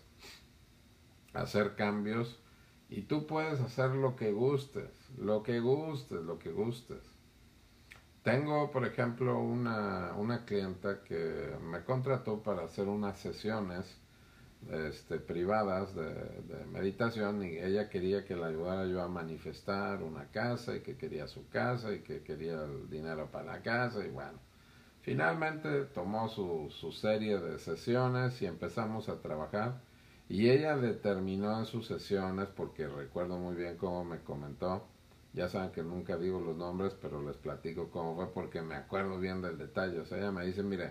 hacer cambios. Y tú puedes hacer lo que gustes, lo que gustes, lo que gustes. Tengo, por ejemplo, una, una clienta que me contrató para hacer unas sesiones este, privadas de, de meditación y ella quería que la ayudara yo a manifestar una casa y que quería su casa y que quería el dinero para la casa y bueno. Finalmente tomó su, su serie de sesiones y empezamos a trabajar y ella determinó en sus sesiones, porque recuerdo muy bien cómo me comentó, ya saben que nunca digo los nombres, pero les platico cómo fue porque me acuerdo bien del detalle. O sea, ella me dice, mire,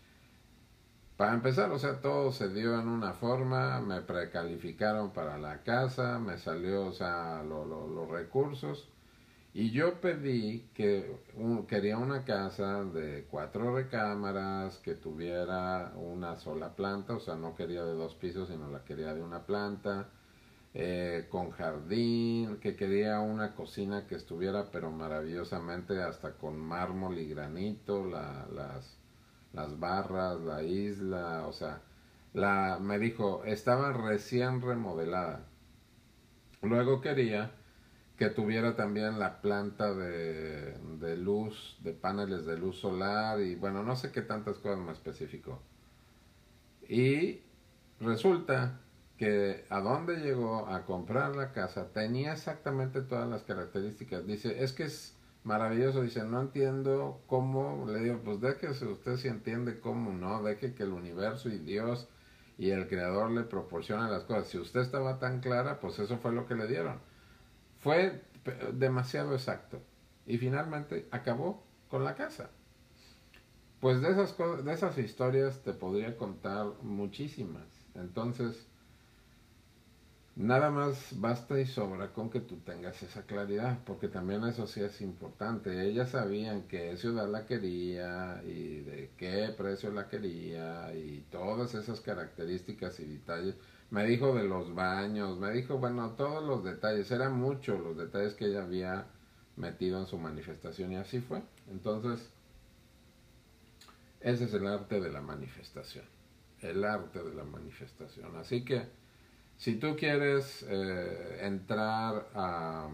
para empezar, o sea, todo se dio en una forma, me precalificaron para la casa, me salió, o sea, lo, lo, los recursos. Y yo pedí que un, quería una casa de cuatro recámaras, que tuviera una sola planta, o sea, no quería de dos pisos, sino la quería de una planta, eh, con jardín, que quería una cocina que estuviera pero maravillosamente hasta con mármol y granito, la, las, las barras, la isla, o sea, la, me dijo, estaba recién remodelada. Luego quería que tuviera también la planta de, de luz, de paneles de luz solar y bueno, no sé qué tantas cosas me especificó. Y resulta que a donde llegó a comprar la casa tenía exactamente todas las características. Dice, es que es maravilloso. Dice, no entiendo cómo. Le digo, pues déjese usted si entiende cómo, ¿no? Deje que el universo y Dios y el creador le proporcionen las cosas. Si usted estaba tan clara, pues eso fue lo que le dieron. Fue demasiado exacto. Y finalmente acabó con la casa. Pues de esas cosas, de esas historias te podría contar muchísimas. Entonces, Nada más basta y sobra con que tú tengas esa claridad, porque también eso sí es importante. Ellas sabían qué ciudad la quería y de qué precio la quería y todas esas características y detalles. Me dijo de los baños, me dijo, bueno, todos los detalles, eran muchos los detalles que ella había metido en su manifestación y así fue. Entonces, ese es el arte de la manifestación, el arte de la manifestación. Así que si tú quieres eh, entrar a,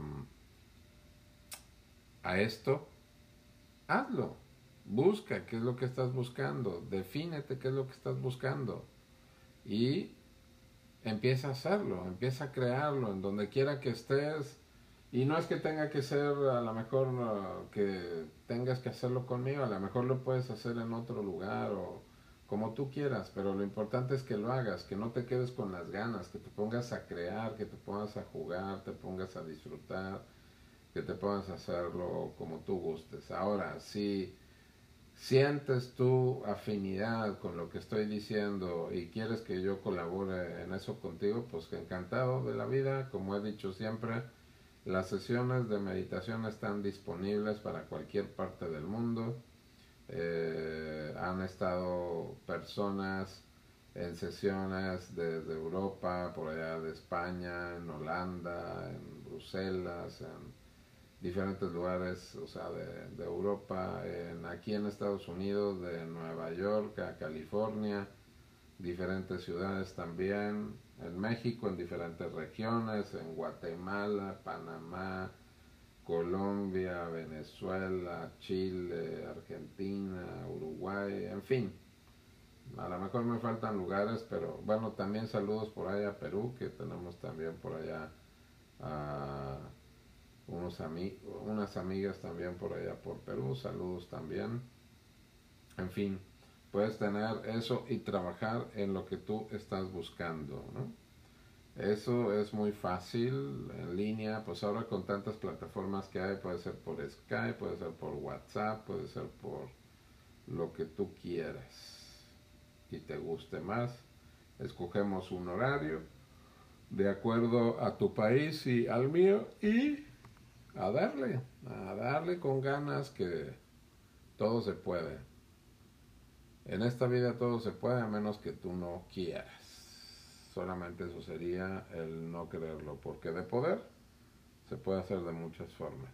a esto, hazlo. Busca qué es lo que estás buscando. Defínete qué es lo que estás buscando. Y empieza a hacerlo. Empieza a crearlo en donde quiera que estés. Y no es que tenga que ser, a lo mejor uh, que tengas que hacerlo conmigo. A lo mejor lo puedes hacer en otro lugar o como tú quieras, pero lo importante es que lo hagas, que no te quedes con las ganas, que te pongas a crear, que te pongas a jugar, te pongas a disfrutar, que te pongas a hacerlo como tú gustes. Ahora, si sientes tu afinidad con lo que estoy diciendo y quieres que yo colabore en eso contigo, pues que encantado de la vida. Como he dicho siempre, las sesiones de meditación están disponibles para cualquier parte del mundo. Eh, han estado personas en sesiones desde Europa, por allá de España, en Holanda, en Bruselas, en diferentes lugares, o sea, de, de Europa, en, aquí en Estados Unidos, de Nueva York a California, diferentes ciudades también, en México, en diferentes regiones, en Guatemala, Panamá, Colombia, Venezuela, Chile, Argentina, Uruguay, en fin. A lo mejor me faltan lugares, pero bueno, también saludos por allá a Perú, que tenemos también por allá a unos ami unas amigas también por allá por Perú, saludos también. En fin, puedes tener eso y trabajar en lo que tú estás buscando, ¿no? Eso es muy fácil en línea, pues ahora con tantas plataformas que hay, puede ser por Skype, puede ser por WhatsApp, puede ser por lo que tú quieras y te guste más. Escogemos un horario de acuerdo a tu país y al mío y a darle, a darle con ganas que todo se puede. En esta vida todo se puede a menos que tú no quieras. Solamente eso sería el no quererlo, porque de poder se puede hacer de muchas formas.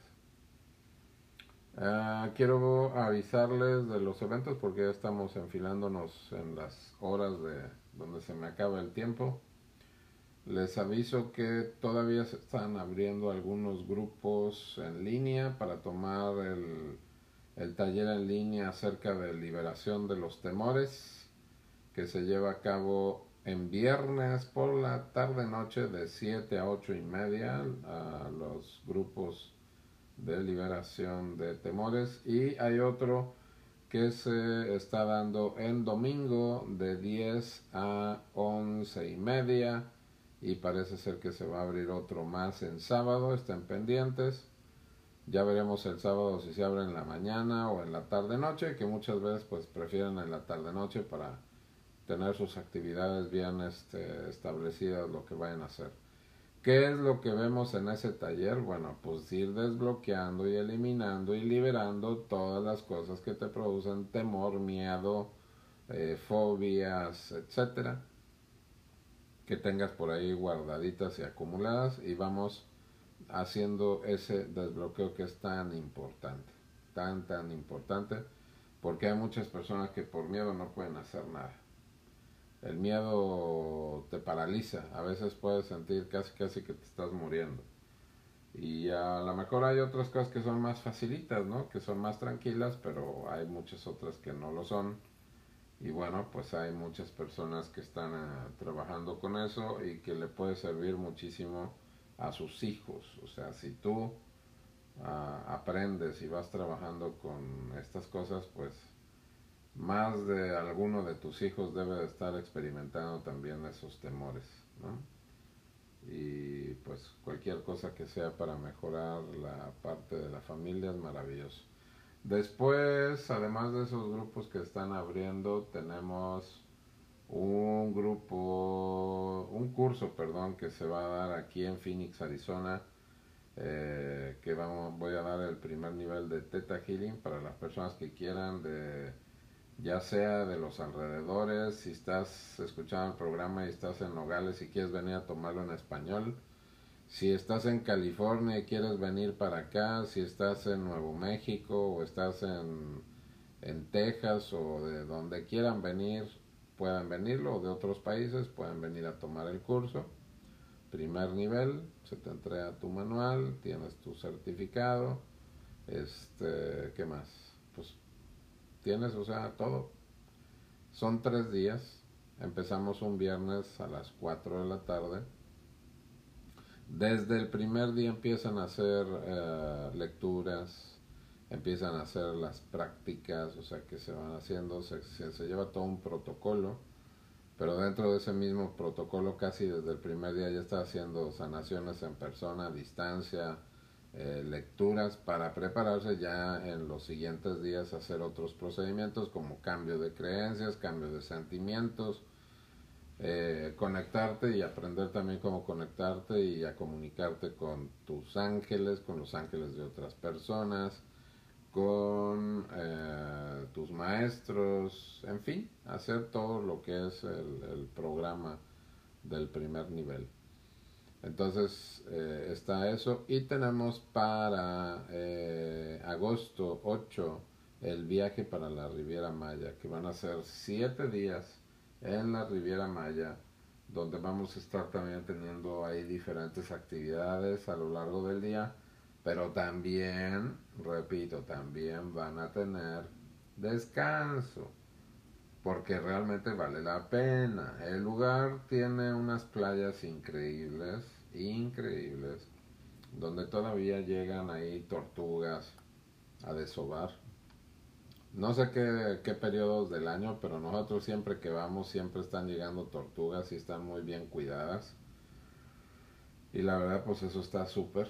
Uh, quiero avisarles de los eventos porque ya estamos enfilándonos en las horas de donde se me acaba el tiempo. Les aviso que todavía se están abriendo algunos grupos en línea para tomar el, el taller en línea acerca de liberación de los temores, que se lleva a cabo en viernes por la tarde noche de siete a ocho y media a los grupos de liberación de temores, y hay otro que se está dando en domingo de diez a once y media, y parece ser que se va a abrir otro más en sábado. Estén pendientes, ya veremos el sábado si se abre en la mañana o en la tarde noche, que muchas veces pues prefieren en la tarde noche para tener sus actividades bien este, establecidas, lo que vayan a hacer. ¿Qué es lo que vemos en ese taller? Bueno, pues ir desbloqueando y eliminando y liberando todas las cosas que te producen temor, miedo, eh, fobias, etcétera, que tengas por ahí guardaditas y acumuladas, y vamos haciendo ese desbloqueo que es tan importante, tan tan importante, porque hay muchas personas que por miedo no pueden hacer nada. El miedo te paraliza, a veces puedes sentir casi casi que te estás muriendo. Y a lo mejor hay otras cosas que son más facilitas, ¿no? Que son más tranquilas, pero hay muchas otras que no lo son. Y bueno, pues hay muchas personas que están uh, trabajando con eso y que le puede servir muchísimo a sus hijos. O sea, si tú uh, aprendes y vas trabajando con estas cosas, pues más de alguno de tus hijos debe de estar experimentando también esos temores, ¿no? Y pues cualquier cosa que sea para mejorar la parte de la familia es maravilloso. Después, además de esos grupos que están abriendo, tenemos un grupo, un curso, perdón, que se va a dar aquí en Phoenix, Arizona, eh, que vamos, voy a dar el primer nivel de Theta Healing para las personas que quieran, de, ya sea de los alrededores, si estás escuchando el programa y estás en Nogales y quieres venir a tomarlo en español, si estás en California y quieres venir para acá, si estás en Nuevo México o estás en, en Texas o de donde quieran venir, puedan venirlo, o de otros países pueden venir a tomar el curso. Primer nivel, se te entrega tu manual, tienes tu certificado, este, ¿qué más? Pues tienes, o sea, todo. Son tres días, empezamos un viernes a las cuatro de la tarde. Desde el primer día empiezan a hacer eh, lecturas, empiezan a hacer las prácticas, o sea que se van haciendo, se, se, se lleva todo un protocolo, pero dentro de ese mismo protocolo casi desde el primer día ya está haciendo sanaciones en persona, a distancia, eh, lecturas para prepararse ya en los siguientes días a hacer otros procedimientos como cambio de creencias, cambio de sentimientos, eh, conectarte y aprender también cómo conectarte y a comunicarte con tus ángeles, con los ángeles de otras personas, con eh, tus maestros, en fin, hacer todo lo que es el, el programa del primer nivel. Entonces eh, está eso y tenemos para eh, agosto ocho el viaje para la Riviera Maya, que van a ser siete días en la Riviera Maya, donde vamos a estar también teniendo ahí diferentes actividades a lo largo del día, pero también, repito, también van a tener descanso, porque realmente vale la pena. El lugar tiene unas playas increíbles, increíbles, donde todavía llegan ahí tortugas a desovar. No sé qué, qué periodos del año, pero nosotros siempre que vamos siempre están llegando tortugas y están muy bien cuidadas. Y la verdad pues eso está súper,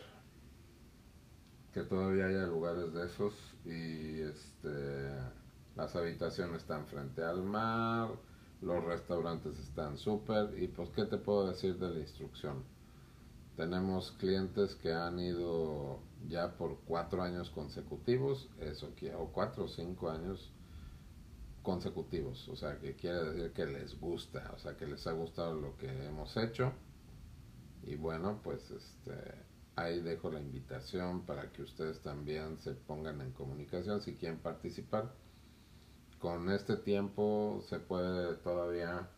que todavía haya lugares de esos y este las habitaciones están frente al mar, los restaurantes están súper y pues qué te puedo decir de la instrucción. Tenemos clientes que han ido ya por cuatro años consecutivos, eso que, o cuatro o cinco años consecutivos, o sea que quiere decir que les gusta, o sea que les ha gustado lo que hemos hecho y bueno pues este ahí dejo la invitación para que ustedes también se pongan en comunicación si quieren participar. Con este tiempo se puede todavía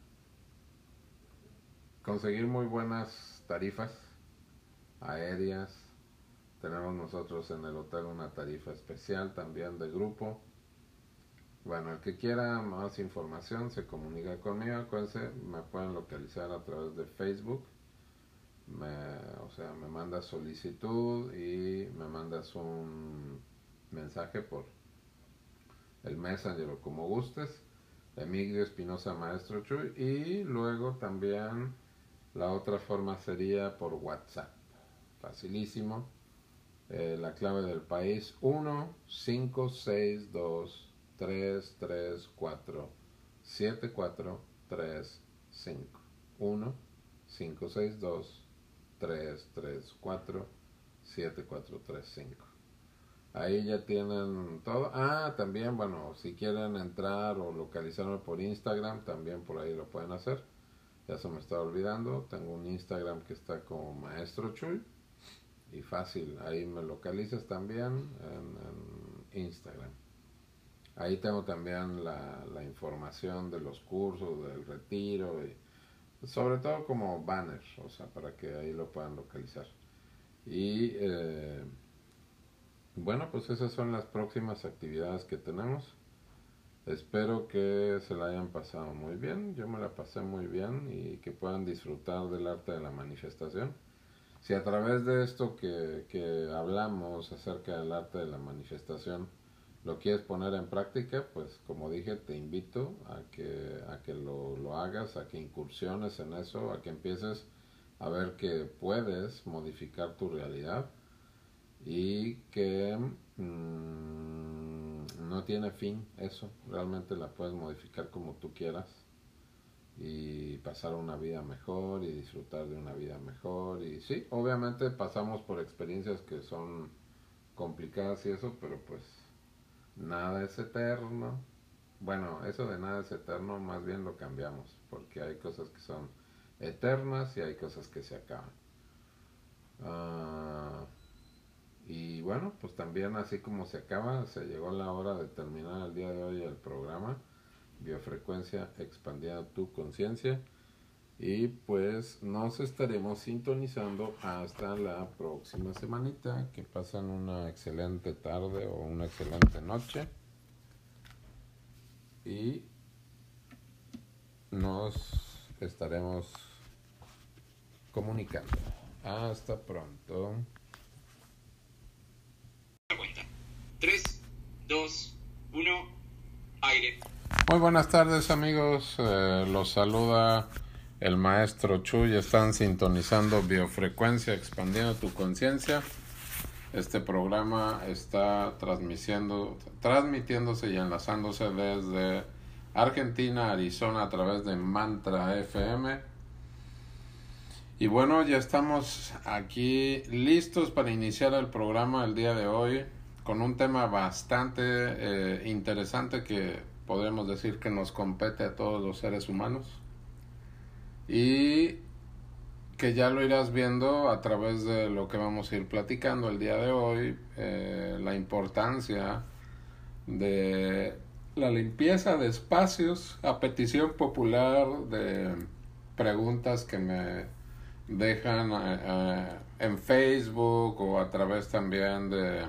conseguir muy buenas tarifas aéreas. Tenemos nosotros en el hotel una tarifa especial también de grupo. Bueno, el que quiera más información se comunica conmigo. Acuérdense, me pueden localizar a través de Facebook. Me, o sea, me mandas solicitud y me mandas un mensaje por el Messenger o como gustes. Emilio Espinosa Maestro Chuy. Y luego también la otra forma sería por WhatsApp. Facilísimo. Eh, la clave del país uno cinco seis dos tres tres cuatro siete cuatro tres cinco uno cinco seis dos tres tres cuatro siete cuatro tres cinco. Ahí ya tienen todo. Ah, también, bueno, si quieren entrar o localizarme por Instagram, también por ahí lo pueden hacer. Ya se me está olvidando. Tengo un Instagram que está como Maestro Chuy. Y fácil, ahí me localizas también en, en Instagram. Ahí tengo también la, la información de los cursos, del retiro, y sobre todo como banner, o sea, para que ahí lo puedan localizar. Y eh, bueno, pues esas son las próximas actividades que tenemos. Espero que se la hayan pasado muy bien, yo me la pasé muy bien y que puedan disfrutar del arte de la manifestación. Si a través de esto que, que hablamos acerca del arte de la manifestación lo quieres poner en práctica, pues como dije, te invito a que, a que lo, lo hagas, a que incursiones en eso, a que empieces a ver que puedes modificar tu realidad y que mmm, no tiene fin eso, realmente la puedes modificar como tú quieras. y pasar una vida mejor y disfrutar de una vida mejor. Y sí, obviamente pasamos por experiencias que son complicadas y eso, pero pues nada es eterno. Bueno, eso de nada es eterno, más bien lo cambiamos, porque hay cosas que son eternas y hay cosas que se acaban. Uh, y bueno, pues también así como se acaba, se llegó la hora de terminar el día de hoy el programa Biofrecuencia Expandiendo tu Conciencia. Y pues nos estaremos sintonizando hasta la próxima semanita. Que pasen una excelente tarde o una excelente noche. Y nos estaremos comunicando. Hasta pronto. tres, dos, uno, aire. Muy buenas tardes, amigos. Eh, los saluda el maestro Chuy. Están sintonizando Biofrecuencia Expandiendo tu Conciencia. Este programa está transmitiendo, transmitiéndose y enlazándose desde Argentina, Arizona, a través de Mantra F M. Y bueno, ya estamos aquí listos para iniciar el programa el día de hoy con un tema bastante eh, interesante que podemos decir que nos compete a todos los seres humanos y que ya lo irás viendo a través de lo que vamos a ir platicando el día de hoy, eh, la importancia de la limpieza de espacios a petición popular de preguntas que me dejan eh, eh, en Facebook o a través también de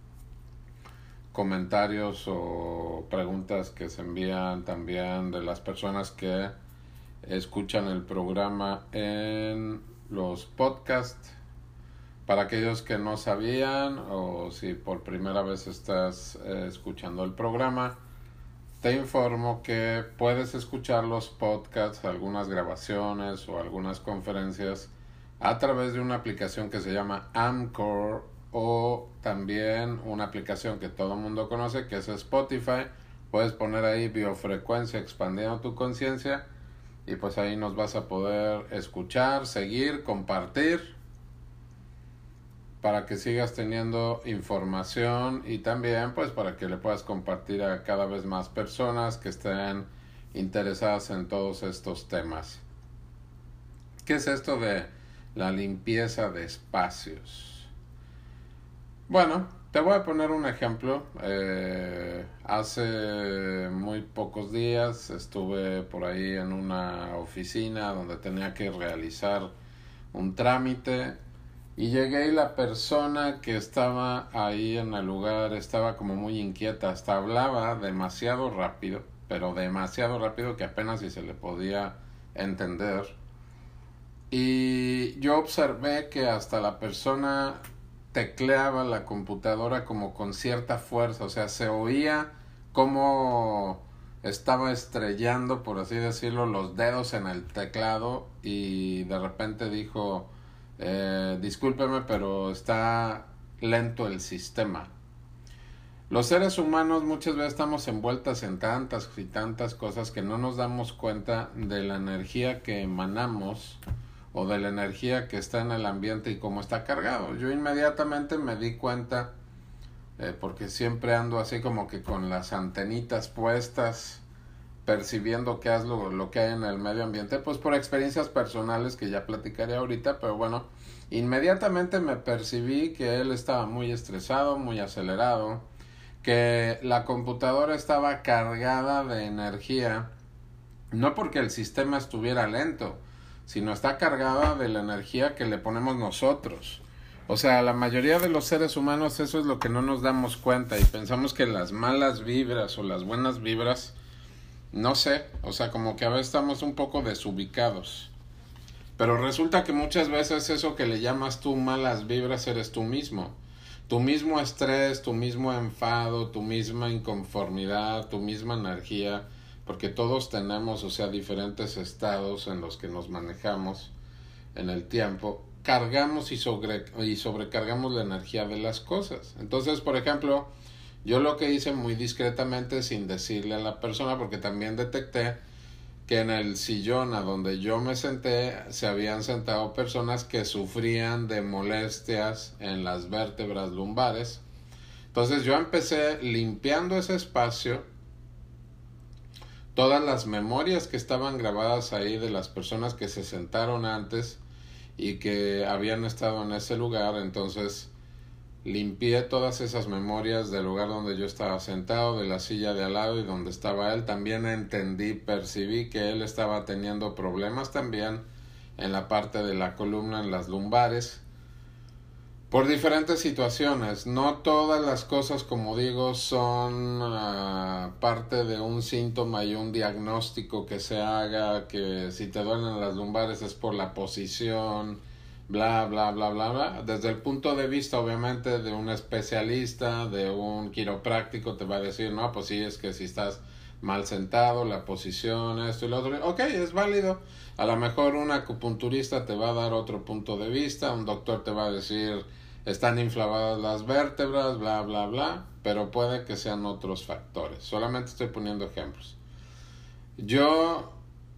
comentarios o preguntas que se envían también de las personas que escuchan el programa en los podcasts. Para aquellos que no sabían o si por primera vez estás eh, escuchando el programa, te informo que puedes escuchar los podcasts, algunas grabaciones o algunas conferencias a través de una aplicación que se llama Anchor, o también una aplicación que todo el mundo conoce que es Spotify. Puedes poner ahí Biofrecuencia Expandiendo tu Conciencia y pues ahí nos vas a poder escuchar, seguir, compartir para que sigas teniendo información y también pues para que le puedas compartir a cada vez más personas que estén interesadas en todos estos temas. ¿Qué es esto de la limpieza de espacios? Bueno, te voy a poner un ejemplo. Eh, hace muy pocos días estuve por ahí en una oficina donde tenía que realizar un trámite y llegué y la persona que estaba ahí en el lugar estaba como muy inquieta, hasta hablaba demasiado rápido, pero demasiado rápido que apenas si se le podía entender. Y yo observé que hasta la persona tecleaba la computadora como con cierta fuerza, o sea, se oía como estaba estrellando, por así decirlo, los dedos en el teclado y de repente dijo, eh, discúlpeme, pero está lento el sistema. Los seres humanos muchas veces estamos envueltas en tantas y tantas cosas que no nos damos cuenta de la energía que emanamos o de la energía que está en el ambiente y cómo está cargado. Yo inmediatamente me di cuenta, eh, porque siempre ando así como que con las antenitas puestas, percibiendo qué es lo, lo que hay en el medio ambiente, pues por experiencias personales que ya platicaré ahorita, pero bueno, inmediatamente me percibí que él estaba muy estresado, muy acelerado, que la computadora estaba cargada de energía, no porque el sistema estuviera lento, sino está cargada de la energía que le ponemos nosotros. O sea, la mayoría de los seres humanos eso es lo que no nos damos cuenta y pensamos que las malas vibras o las buenas vibras, no sé, o sea, como que a veces estamos un poco desubicados. Pero resulta que muchas veces eso que le llamas tú malas vibras eres tú mismo. Tu mismo estrés, tu mismo enfado, tu misma inconformidad, tu misma energía, porque todos tenemos, o sea, diferentes estados en los que nos manejamos en el tiempo, cargamos y, sobre, y sobrecargamos la energía de las cosas. Entonces, por ejemplo, yo lo que hice muy discretamente, sin decirle a la persona, porque también detecté que en el sillón a donde yo me senté se habían sentado personas que sufrían de molestias en las vértebras lumbares. Entonces yo empecé limpiando ese espacio, todas las memorias que estaban grabadas ahí de las personas que se sentaron antes y que habían estado en ese lugar. Entonces limpié todas esas memorias del lugar donde yo estaba sentado, de la silla de al lado y donde estaba él. También entendí, percibí que él estaba teniendo problemas también en la parte de la columna, en las lumbares, por diferentes situaciones. No todas las cosas, como digo, son uh, parte de un síntoma y un diagnóstico que se haga, que si te duelen las lumbares es por la posición, bla, bla, bla, bla, bla. Desde el punto de vista, obviamente, de un especialista, de un quiropráctico, te va a decir, no, pues sí, es que si estás mal sentado, la posición, esto y lo otro. Ok, es válido. A lo mejor un acupunturista te va a dar otro punto de vista, un doctor te va a decir, están inflamadas las vértebras, bla, bla, bla, pero puede que sean otros factores. Solamente estoy poniendo ejemplos. Yo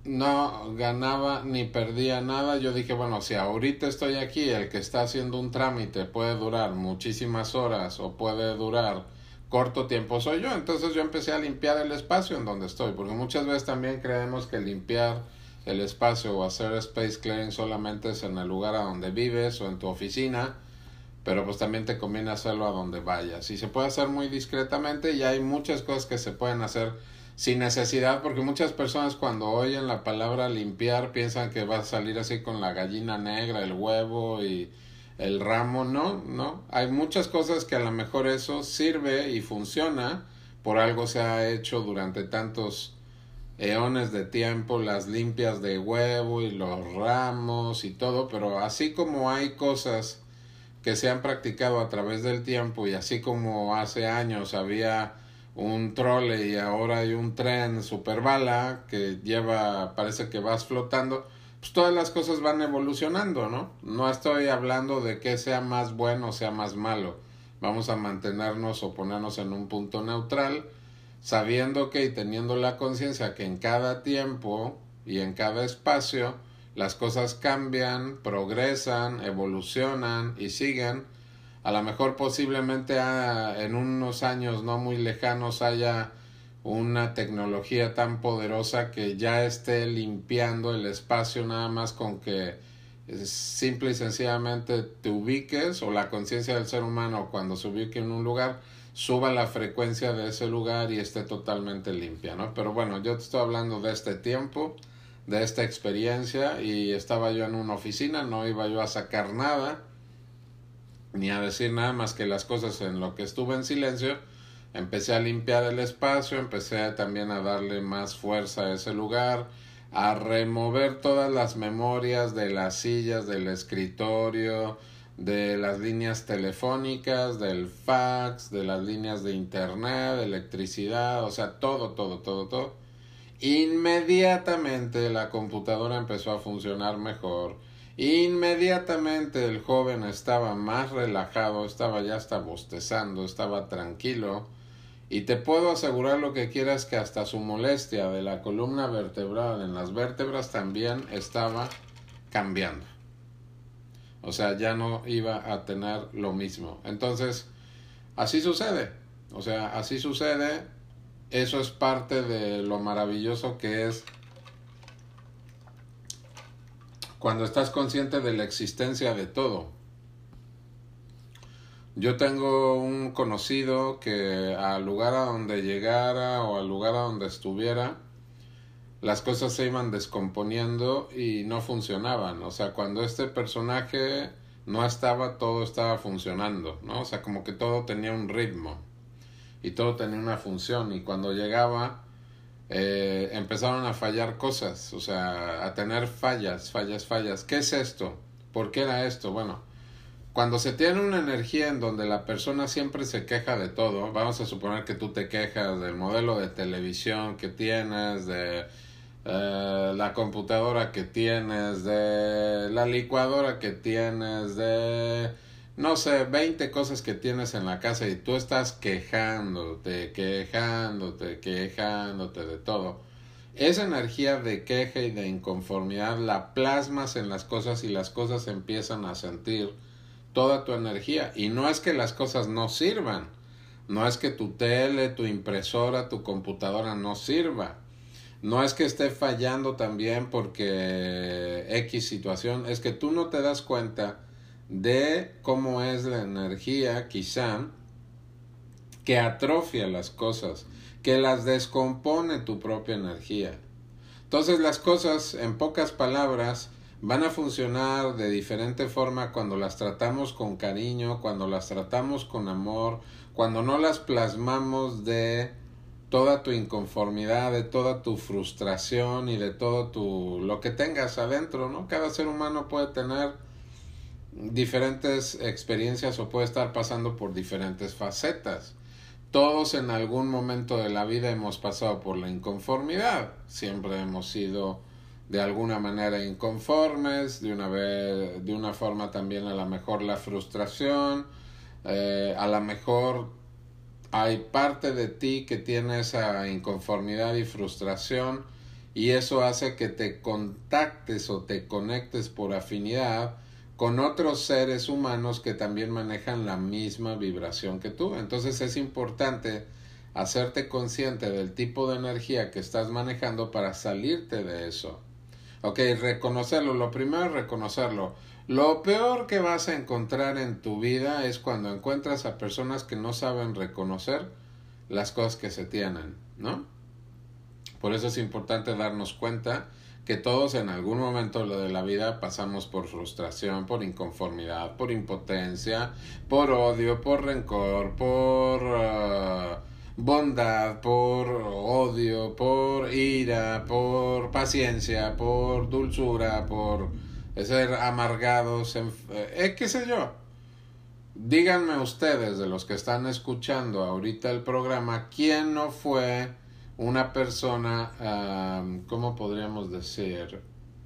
no ganaba ni perdía nada. Yo dije, bueno, si ahorita estoy aquí, el que está haciendo un trámite puede durar muchísimas horas o puede durar corto tiempo, soy yo. Entonces yo empecé a limpiar el espacio en donde estoy, porque muchas veces también creemos que limpiar el espacio o hacer space clearing solamente es en el lugar a donde vives o en tu oficina, pero pues también te conviene hacerlo a donde vayas. Y se puede hacer muy discretamente, y hay muchas cosas que se pueden hacer sin necesidad, porque muchas personas cuando oyen la palabra limpiar piensan que va a salir así con la gallina negra, el huevo y el ramo. No, no. Hay muchas cosas que a lo mejor eso sirve y funciona, por algo se ha hecho durante tantos eones de tiempo, las limpias de huevo y los ramos y todo, pero así como hay cosas que se han practicado a través del tiempo, y así como hace años había un trole y ahora hay un tren super bala que lleva, parece que vas flotando, pues todas las cosas van evolucionando, ¿no? No estoy hablando de que sea más bueno o sea más malo. Vamos a mantenernos o ponernos en un punto neutral, sabiendo que y teniendo la conciencia que en cada tiempo y en cada espacio las cosas cambian, progresan, evolucionan y siguen. A lo mejor posiblemente a, en unos años no muy lejanos haya una tecnología tan poderosa que ya esté limpiando el espacio nada más con que simple y sencillamente te ubiques, o la conciencia del ser humano cuando se ubique en un lugar suba la frecuencia de ese lugar y esté totalmente limpia, ¿no? Pero bueno, yo te estoy hablando de este tiempo, de esta experiencia, y estaba yo en una oficina, no iba yo a sacar nada ni a decir nada más que las cosas en lo que estuve en silencio. Empecé a limpiar el espacio, empecé también a darle más fuerza a ese lugar, a remover todas las memorias de las sillas, del escritorio, de las líneas telefónicas, del fax, de las líneas de internet, de electricidad, o sea, todo, todo, todo, todo. Inmediatamente la computadora empezó a funcionar mejor. Inmediatamente el joven estaba más relajado, estaba ya hasta bostezando, estaba tranquilo. Y te puedo asegurar lo que quieras que hasta su molestia de la columna vertebral en las vértebras también estaba cambiando. O sea, ya no iba a tener lo mismo. Entonces, así sucede. O sea, así sucede. Eso es parte de lo maravilloso que es cuando estás consciente de la existencia de todo. Yo tengo un conocido que al lugar a donde llegara o al lugar a donde estuviera, las cosas se iban descomponiendo y no funcionaban. O sea, cuando este personaje no estaba, todo estaba funcionando, ¿no? O sea, como que todo tenía un ritmo y todo tenía una función, y cuando llegaba eh, empezaron a fallar cosas, o sea, a tener fallas, fallas, fallas. ¿Qué es esto? ¿Por qué era esto? Bueno, cuando se tiene una energía en donde la persona siempre se queja de todo, vamos a suponer que tú te quejas del modelo de televisión que tienes, de eh, la computadora que tienes, de la licuadora que tienes, de no sé, veinte cosas que tienes en la casa, y tú estás quejándote, quejándote, quejándote de todo. esa energía de queja y de inconformidad la plasmas en las cosas y las cosas empiezan a sentir toda tu energía. Y no es que las cosas no sirvan, no es que tu tele, tu impresora, tu computadora no sirva, no es que esté fallando también porque X situación, es que tú no te das cuenta de cómo es la energía quizá que atrofia las cosas, que las descompone tu propia energía. Entonces las cosas, en pocas palabras, van a funcionar de diferente forma cuando las tratamos con cariño, cuando las tratamos con amor, cuando no las plasmamos de toda tu inconformidad, de toda tu frustración y de todo tu lo que tengas adentro, ¿no? Cada ser humano puede tener diferentes experiencias o puede estar pasando por diferentes facetas. Todos en algún momento de la vida hemos pasado por la inconformidad. Siempre hemos sido de alguna manera inconformes, de una vez, de una forma también a lo mejor la frustración, eh, a lo mejor hay parte de ti que tiene esa inconformidad y frustración y eso hace que te contactes o te conectes por afinidad con otros seres humanos que también manejan la misma vibración que tú. Entonces es importante hacerte consciente del tipo de energía que estás manejando para salirte de eso. Ok, reconocerlo. Lo primero es reconocerlo. Lo peor que vas a encontrar en tu vida es cuando encuentras a personas que no saben reconocer las cosas que se tienen, ¿no? Por eso es importante darnos cuenta que todos en algún momento de la vida pasamos por frustración, por inconformidad, por impotencia, por odio, por rencor, por uh, bondad, por odio, por ira, por paciencia, por dulzura, por ser amargados, eh, qué sé yo. Díganme ustedes, de los que están escuchando ahorita el programa, ¿quién no fue una persona, uh, ¿cómo podríamos decir?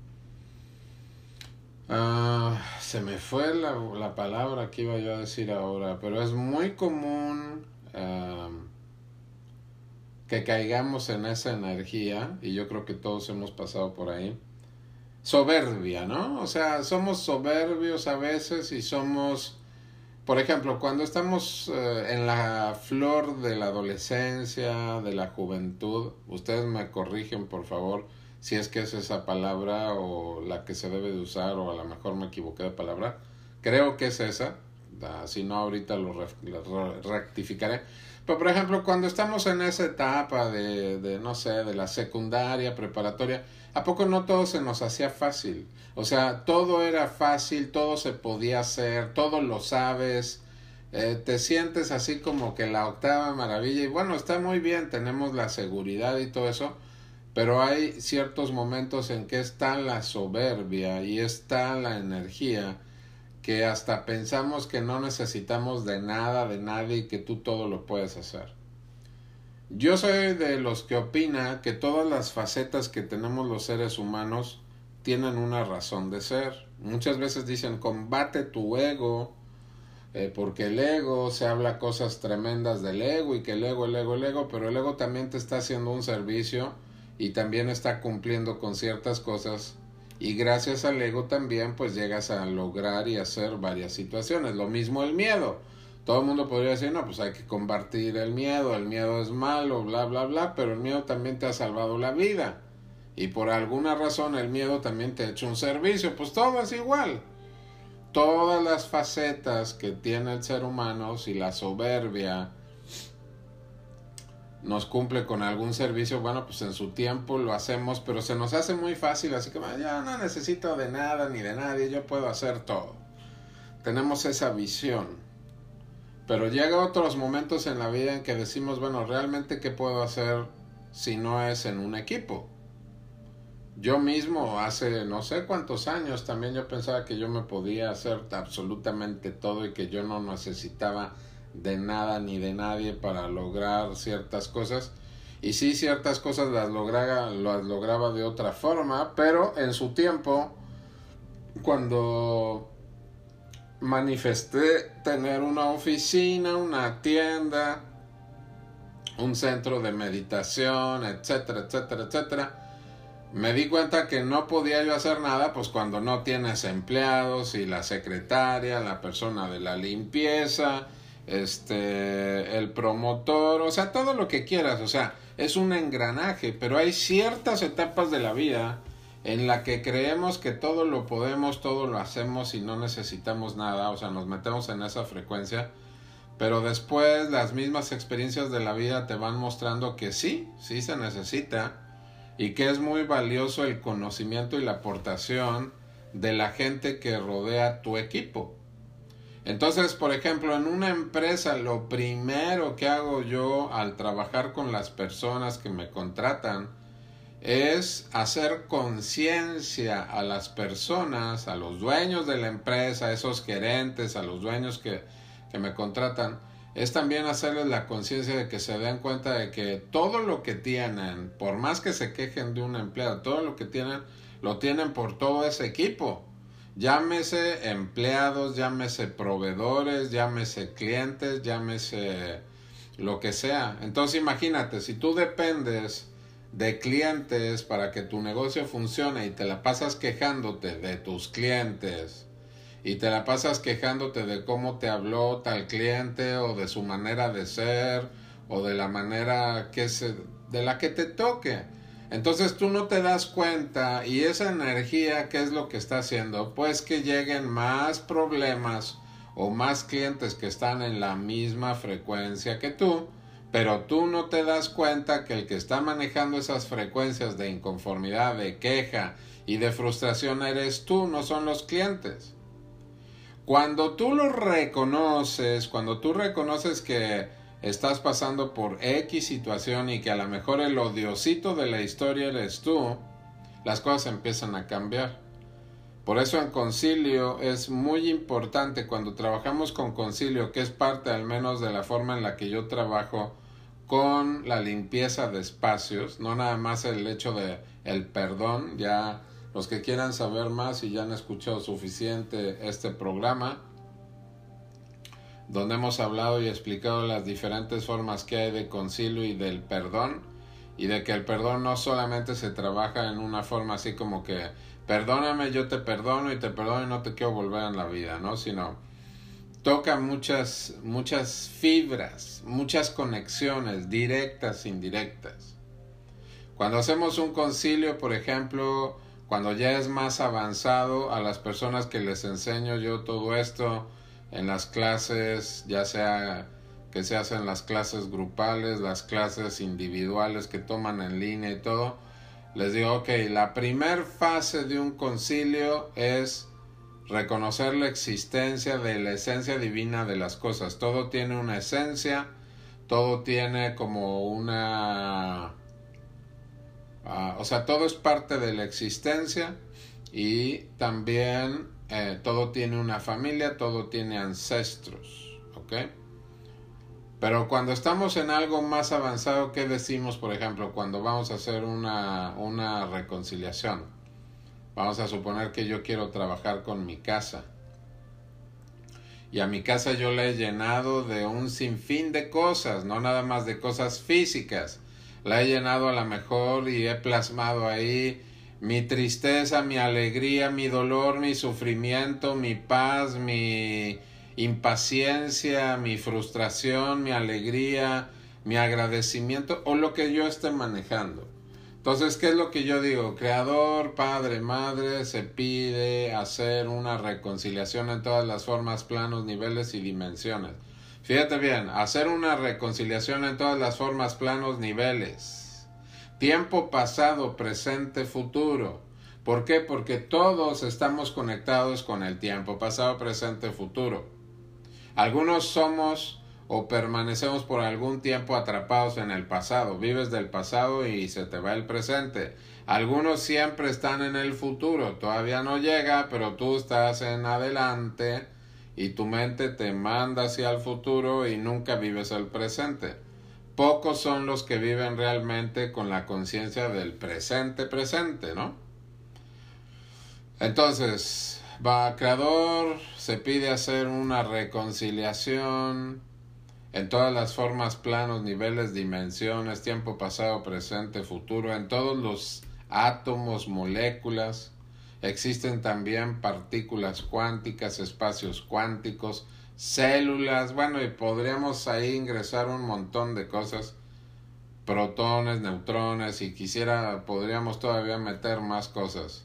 Uh, se me fue la, la palabra que iba yo a decir ahora, pero es muy común uh, que caigamos en esa energía, y yo creo que todos hemos pasado por ahí. Soberbia, ¿no? O sea, somos soberbios a veces y somos... Por ejemplo, cuando estamos eh, en la flor de la adolescencia, de la juventud, ustedes me corrigen por favor si es que es esa palabra o la que se debe de usar o a lo mejor me equivoqué de palabra. Creo que es esa, uh, si no ahorita lo, re, lo rectificaré. Pero por ejemplo, cuando estamos en esa etapa de, de, no sé, de la secundaria, preparatoria, ¿a poco no todo se nos hacía fácil? O sea, todo era fácil, todo se podía hacer, todo lo sabes, eh, te sientes así como que la octava maravilla y bueno, está muy bien, tenemos la seguridad y todo eso, pero hay ciertos momentos en que está la soberbia y está la energía que hasta pensamos que no necesitamos de nada, de nadie y que tú todo lo puedes hacer. Yo soy de los que opina que todas las facetas que tenemos los seres humanos tienen una razón de ser. Muchas veces dicen combate tu ego, eh, porque el ego, se habla cosas tremendas del ego y que el ego, el ego, el ego, pero el ego también te está haciendo un servicio y también está cumpliendo con ciertas cosas y gracias al ego también pues llegas a lograr y hacer varias situaciones. Lo mismo el miedo. Todo el mundo podría decir, no, pues hay que combatir el miedo, el miedo es malo, bla, bla, bla, pero el miedo también te ha salvado la vida. Y por alguna razón el miedo también te ha hecho un servicio, pues todo es igual. Todas las facetas que tiene el ser humano, si la soberbia nos cumple con algún servicio, bueno, pues en su tiempo lo hacemos, pero se nos hace muy fácil, así que bueno, ya no necesito de nada ni de nadie, yo puedo hacer todo. Tenemos esa visión. Pero llega otros momentos en la vida en que decimos, bueno, ¿realmente qué puedo hacer si no es en un equipo? Yo mismo hace no sé cuántos años también yo pensaba que yo me podía hacer absolutamente todo y que yo no necesitaba de nada ni de nadie para lograr ciertas cosas. Y sí, ciertas cosas las lograba, las lograba de otra forma, pero en su tiempo, cuando manifesté tener una oficina, una tienda, un centro de meditación, etcétera, etcétera, etcétera. Me di cuenta que no podía yo hacer nada, pues cuando no tienes empleados y la secretaria, la persona de la limpieza, este, el promotor, o sea, todo lo que quieras, o sea, es un engranaje, pero hay ciertas etapas de la vida en la que creemos que todo lo podemos, todo lo hacemos y no necesitamos nada, o sea, nos metemos en esa frecuencia, pero después las mismas experiencias de la vida te van mostrando que sí, sí se necesita, y que es muy valioso el conocimiento y la aportación de la gente que rodea tu equipo. Entonces, por ejemplo, en una empresa, lo primero que hago yo al trabajar con las personas que me contratan es hacer conciencia a las personas, a los dueños de la empresa, a esos gerentes, a los dueños que, que me contratan, es también hacerles la conciencia de que se den cuenta de que todo lo que tienen, por más que se quejen de un empleado, todo lo que tienen, lo tienen por todo ese equipo. Llámese empleados, llámese proveedores, llámese clientes, llámese lo que sea. Entonces imagínate, si tú dependes de clientes para que tu negocio funcione y te la pasas quejándote de tus clientes, y te la pasas quejándote de cómo te habló tal cliente o de su manera de ser o de la manera que se, de la que te toque. Entonces tú no te das cuenta y esa energía, ¿qué es lo que está haciendo? Pues que lleguen más problemas o más clientes que están en la misma frecuencia que tú, pero tú no te das cuenta que el que está manejando esas frecuencias de inconformidad, de queja y de frustración eres tú, no son los clientes. Cuando tú lo reconoces, cuando tú reconoces que estás pasando por X situación y que a lo mejor el odiosito de la historia eres tú, las cosas empiezan a cambiar. Por eso en Concilio es muy importante, cuando trabajamos con Concilio, que es parte al menos de la forma en la que yo trabajo con la limpieza de espacios, no nada más el hecho de el perdón. Ya los que quieran saber más y ya han escuchado suficiente este programa, donde hemos hablado y explicado las diferentes formas que hay de concilio y del perdón, y de que el perdón no solamente se trabaja en una forma así como que perdóname, yo te perdono y te perdono y no te quiero volver en la vida, ¿no? Sino toca muchas, muchas fibras, muchas conexiones directas e indirectas. Cuando hacemos un concilio, por ejemplo, cuando ya es más avanzado, a las personas que les enseño yo todo esto en las clases, ya sea que se hacen las clases grupales, las clases individuales que toman en línea y todo, les digo, ok, la primer fase de un concilio es reconocer la existencia de la esencia divina de las cosas. Todo tiene una esencia, todo tiene como una... Uh, o sea, todo es parte de la existencia y también eh, todo tiene una familia, todo tiene ancestros, ¿ok? Pero cuando estamos en algo más avanzado, ¿qué decimos, por ejemplo, cuando vamos a hacer una, una reconciliación? Vamos a suponer que yo quiero trabajar con mi casa. Y a mi casa yo la he llenado de un sinfín de cosas, no nada más de cosas físicas. La he llenado a lo mejor y he plasmado ahí mi tristeza, mi alegría, mi dolor, mi sufrimiento, mi paz, mi impaciencia, mi frustración, mi alegría, mi agradecimiento o lo que yo esté manejando. Entonces, ¿qué es lo que yo digo? Creador, Padre, Madre, se pide hacer una reconciliación en todas las formas, planos, niveles y dimensiones. Fíjate bien, hacer una reconciliación en todas las formas, planos, niveles. Tiempo pasado, presente, futuro. ¿Por qué? Porque todos estamos conectados con el tiempo pasado, presente, futuro. Algunos somos o permanecemos por algún tiempo atrapados en el pasado. Vives del pasado y se te va el presente. Algunos siempre están en el futuro. Todavía no llega, pero tú estás en adelante y tu mente te manda hacia el futuro y nunca vives el presente. Pocos son los que viven realmente con la conciencia del presente presente, ¿no? Entonces, va, creador, se pide hacer una reconciliación en todas las formas, planos, niveles, dimensiones, tiempo pasado, presente, futuro, en todos los átomos, moléculas. Existen también partículas cuánticas, espacios cuánticos, células, bueno, y podríamos ahí ingresar un montón de cosas, protones, neutrones, si quisiera podríamos todavía meter más cosas.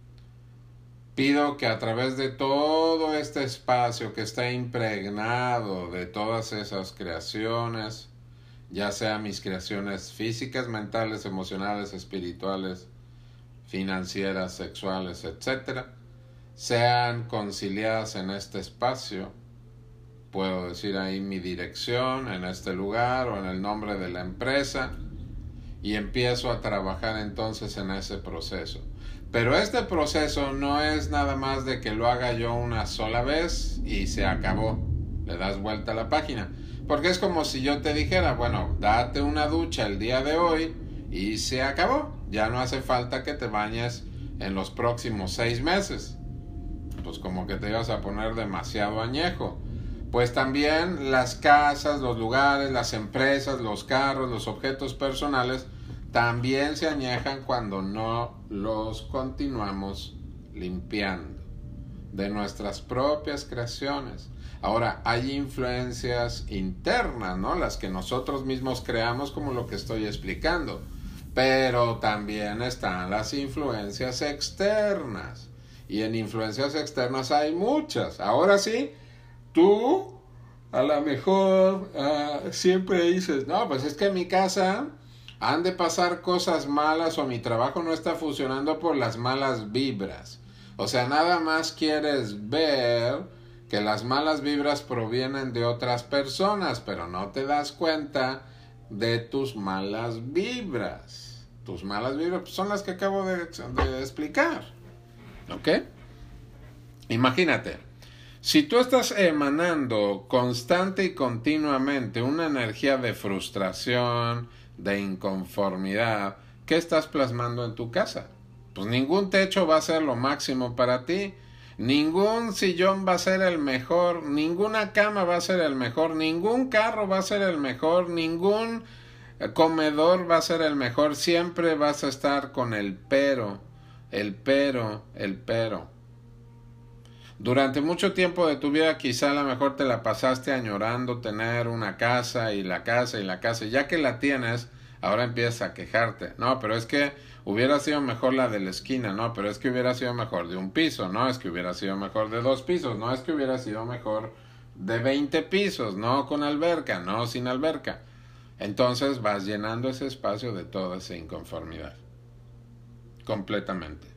Pido que a través de todo este espacio que está impregnado de todas esas creaciones, ya sea mis creaciones físicas, mentales, emocionales, espirituales, financieras, sexuales, etcétera, sean conciliadas en este espacio. Puedo decir ahí mi dirección en este lugar o en el nombre de la empresa y empiezo a trabajar entonces en ese proceso. Pero este proceso no es nada más de que lo haga yo una sola vez y se acabó. Le das vuelta a la página. Porque es como si yo te dijera, bueno, date una ducha el día de hoy y se acabó. Ya no hace falta que te bañes en los próximos seis meses. Pues como que te ibas a poner demasiado añejo. Pues también las casas, los lugares, las empresas, los carros, los objetos personales también se añejan cuando no los continuamos limpiando de nuestras propias creaciones. Ahora, hay influencias internas, ¿no? Las que nosotros mismos creamos, como lo que estoy explicando. Pero también están las influencias externas. Y en influencias externas hay muchas. Ahora sí, tú a lo mejor uh, siempre dices, no, pues es que en mi casa han de pasar cosas malas o mi trabajo no está funcionando por las malas vibras. O sea, nada más quieres ver que las malas vibras provienen de otras personas, pero no te das cuenta de tus malas vibras. Tus malas vibras pues, son las que acabo de, de explicar. ¿Ok? Imagínate, si tú estás emanando constante y continuamente una energía de frustración, de inconformidad, ¿qué estás plasmando en tu casa? Pues ningún techo va a ser lo máximo para ti, ningún sillón va a ser el mejor, ninguna cama va a ser el mejor, ningún carro va a ser el mejor, ningún comedor va a ser el mejor, siempre vas a estar con el pero, el pero, el pero. Durante mucho tiempo de tu vida quizá a lo mejor te la pasaste añorando tener una casa y la casa y la casa. Y ya que la tienes, ahora empiezas a quejarte. No, pero es que hubiera sido mejor la de la esquina. No, pero es que hubiera sido mejor de un piso. No, es que hubiera sido mejor de dos pisos. No, es que hubiera sido mejor de veinte pisos. No con alberca, no sin alberca. Entonces vas llenando ese espacio de toda esa inconformidad. Completamente.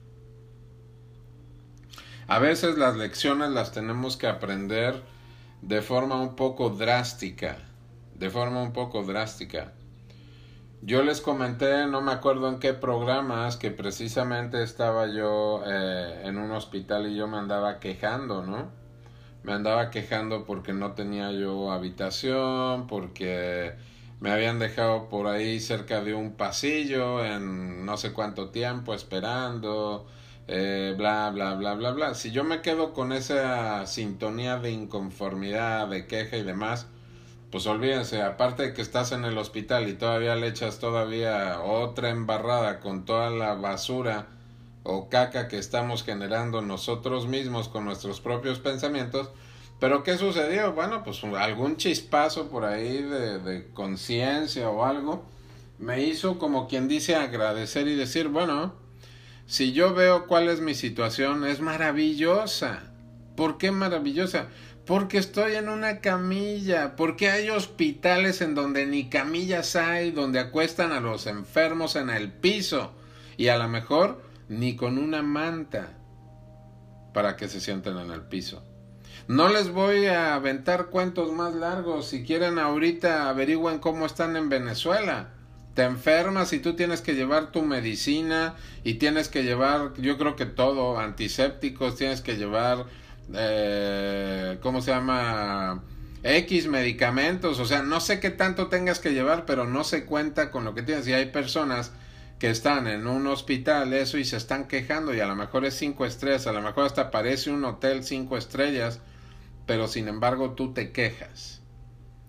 A veces las lecciones las tenemos que aprender de forma un poco drástica, de forma un poco drástica. Yo les comenté, no me acuerdo en qué programas, que precisamente estaba yo eh, en un hospital y yo me andaba quejando, ¿no? Me andaba quejando porque no tenía yo habitación, porque me habían dejado por ahí cerca de un pasillo en no sé cuánto tiempo esperando... Eh, bla bla bla bla bla. Si yo me quedo con esa sintonía de inconformidad, de queja y demás, pues olvídense, aparte de que estás en el hospital y todavía le echas todavía otra embarrada con toda la basura o caca que estamos generando nosotros mismos con nuestros propios pensamientos. Pero ¿qué sucedió? Bueno, pues algún chispazo por ahí de, de conciencia o algo me hizo, como quien dice, agradecer y decir, bueno, si yo veo cuál es mi situación, es maravillosa. ¿Por qué maravillosa? Porque estoy en una camilla. Porque hay hospitales en donde ni camillas hay, donde acuestan a los enfermos en el piso. Y a lo mejor ni con una manta para que se sienten en el piso. No les voy a aventar cuentos más largos. Si quieren ahorita averigüen cómo están en Venezuela. Te enfermas y tú tienes que llevar tu medicina y tienes que llevar, yo creo que todo, antisépticos, tienes que llevar, eh, ¿cómo se llama? X medicamentos, o sea, no sé qué tanto tengas que llevar, pero no se cuenta con lo que tienes. Y hay personas que están en un hospital, eso, y se están quejando, y a lo mejor es cinco estrellas, a lo mejor hasta parece un hotel cinco estrellas, pero sin embargo tú te quejas.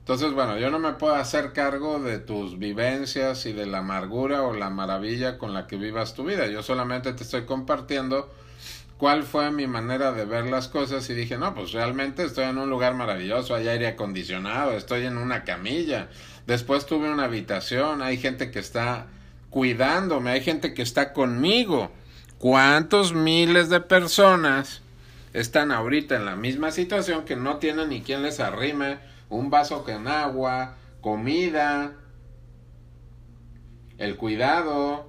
Entonces, bueno, yo no me puedo hacer cargo de tus vivencias y de la amargura o la maravilla con la que vivas tu vida. Yo solamente te estoy compartiendo cuál fue mi manera de ver las cosas y dije, no, pues realmente estoy en un lugar maravilloso, hay aire acondicionado, estoy en una camilla, después tuve una habitación, hay gente que está cuidándome, hay gente que está conmigo. ¿Cuántos miles de personas están ahorita en la misma situación que no tienen ni quien les arrime un vaso con agua, comida, el cuidado,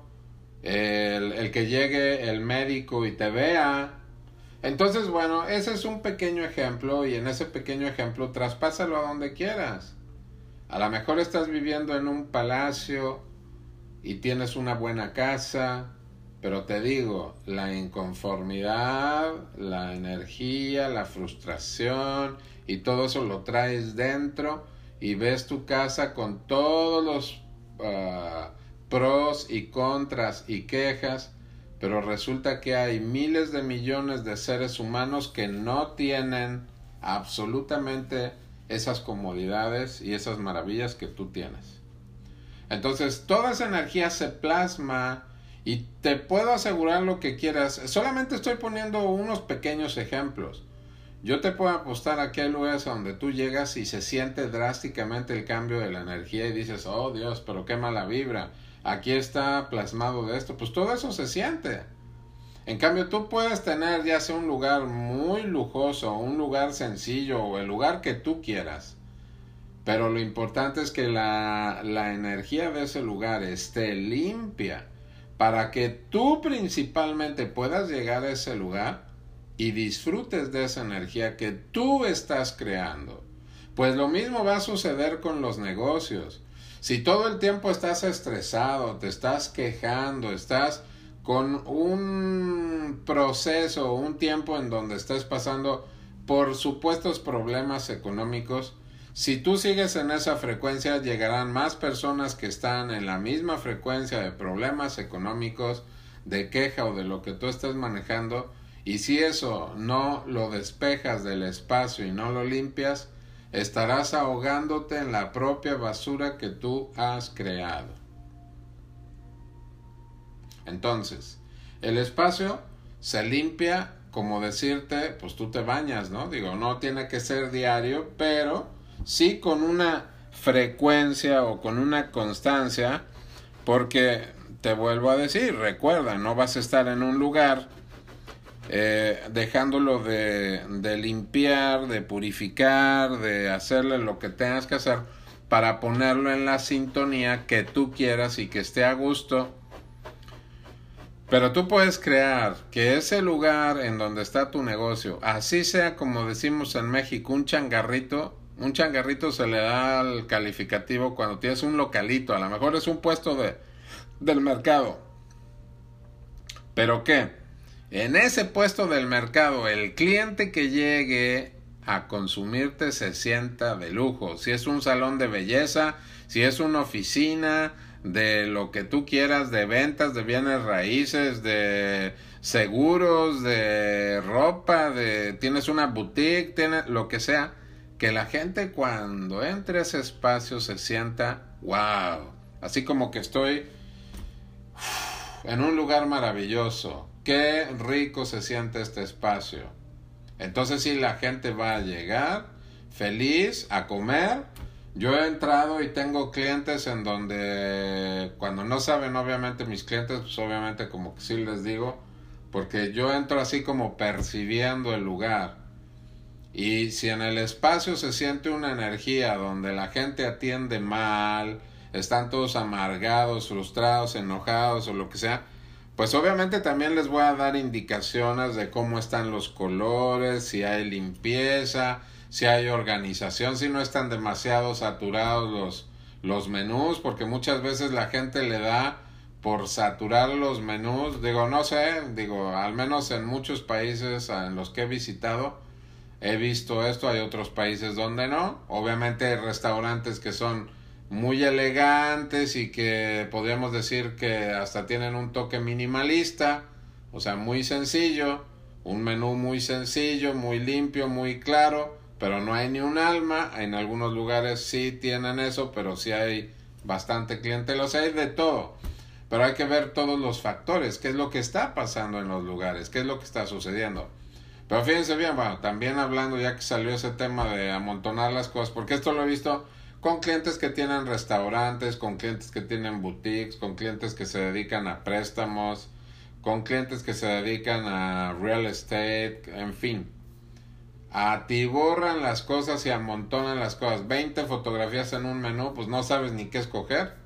el, el que llegue el médico y te vea? Entonces, bueno, ese es un pequeño ejemplo y en ese pequeño ejemplo traspásalo a donde quieras. A lo mejor estás viviendo en un palacio y tienes una buena casa, pero te digo, la inconformidad, la energía, la frustración y todo eso lo traes dentro y ves tu casa con todos los uh, pros y contras y quejas, pero resulta que hay miles de millones de seres humanos que no tienen absolutamente esas comodidades y esas maravillas que tú tienes. Entonces, toda esa energía se plasma y te puedo asegurar lo que quieras. Solamente estoy poniendo unos pequeños ejemplos. Yo te puedo apostar a que hay lugares a donde tú llegas y se siente drásticamente el cambio de la energía y dices, oh Dios, pero qué mala vibra. Aquí está plasmado de esto. Pues todo eso se siente. En cambio, tú puedes tener ya sea un lugar muy lujoso, un lugar sencillo o el lugar que tú quieras. Pero lo importante es que la, la energía de ese lugar esté limpia para que tú principalmente puedas llegar a ese lugar y disfrutes de esa energía que tú estás creando. Pues lo mismo va a suceder con los negocios. Si todo el tiempo estás estresado, te estás quejando, estás con un proceso, un tiempo en donde estés pasando por supuestos problemas económicos, si tú sigues en esa frecuencia, llegarán más personas que están en la misma frecuencia de problemas económicos, de queja o de lo que tú estés manejando, y si eso no lo despejas del espacio y no lo limpias, estarás ahogándote en la propia basura que tú has creado. Entonces, el espacio se limpia, como decirte, pues tú te bañas, ¿no? Digo, no tiene que ser diario, pero sí con una frecuencia o con una constancia, porque te vuelvo a decir, recuerda, no vas a estar en un lugar eh, dejándolo de, de limpiar, de purificar, de hacerle lo que tengas que hacer para ponerlo en la sintonía que tú quieras y que esté a gusto. Pero tú puedes crear que ese lugar en donde está tu negocio, así sea como decimos en México, un changarrito. Un changarrito se le da el calificativo cuando tienes un localito. A lo mejor es un puesto de, del mercado. ¿Pero qué? En ese puesto del mercado, el cliente que llegue a consumirte se sienta de lujo. Si es un salón de belleza, si es una oficina, de lo que tú quieras, de ventas, de bienes raíces, de seguros, de ropa, de tienes una boutique, tienes lo que sea, que la gente cuando entre a ese espacio se sienta wow, así como que estoy en un lugar maravilloso, qué rico se siente este espacio. Entonces sí, la gente va a llegar feliz a comer. Yo he entrado y tengo clientes en donde cuando no saben obviamente mis clientes, pues obviamente como que sí les digo, porque yo entro así como percibiendo el lugar. Y si en el espacio se siente una energía donde la gente atiende mal, están todos amargados, frustrados, enojados o lo que sea, pues obviamente también les voy a dar indicaciones de cómo están los colores, si hay limpieza, si hay organización, si no están demasiado saturados los, los menús, porque muchas veces la gente le da por saturar los menús. Digo, no sé, digo, al menos en muchos países en los que he visitado, he visto esto, hay otros países donde no. Obviamente hay restaurantes que son muy elegantes y que podríamos decir que hasta tienen un toque minimalista, o sea, muy sencillo, un menú muy sencillo, muy limpio, muy claro, pero no hay ni un alma. En algunos lugares sí tienen eso, pero sí hay bastante clientela. O sea, hay de todo. Pero hay que ver todos los factores, qué es lo que está pasando en los lugares, qué es lo que está sucediendo. Pero fíjense bien, bueno, también hablando ya que salió ese tema de amontonar las cosas, porque esto lo he visto con clientes que tienen restaurantes, con clientes que tienen boutiques, con clientes que se dedican a préstamos, con clientes que se dedican a real estate, en fin. Atiborran las cosas y amontonan las cosas. veinte fotografías en un menú, pues no sabes ni qué escoger.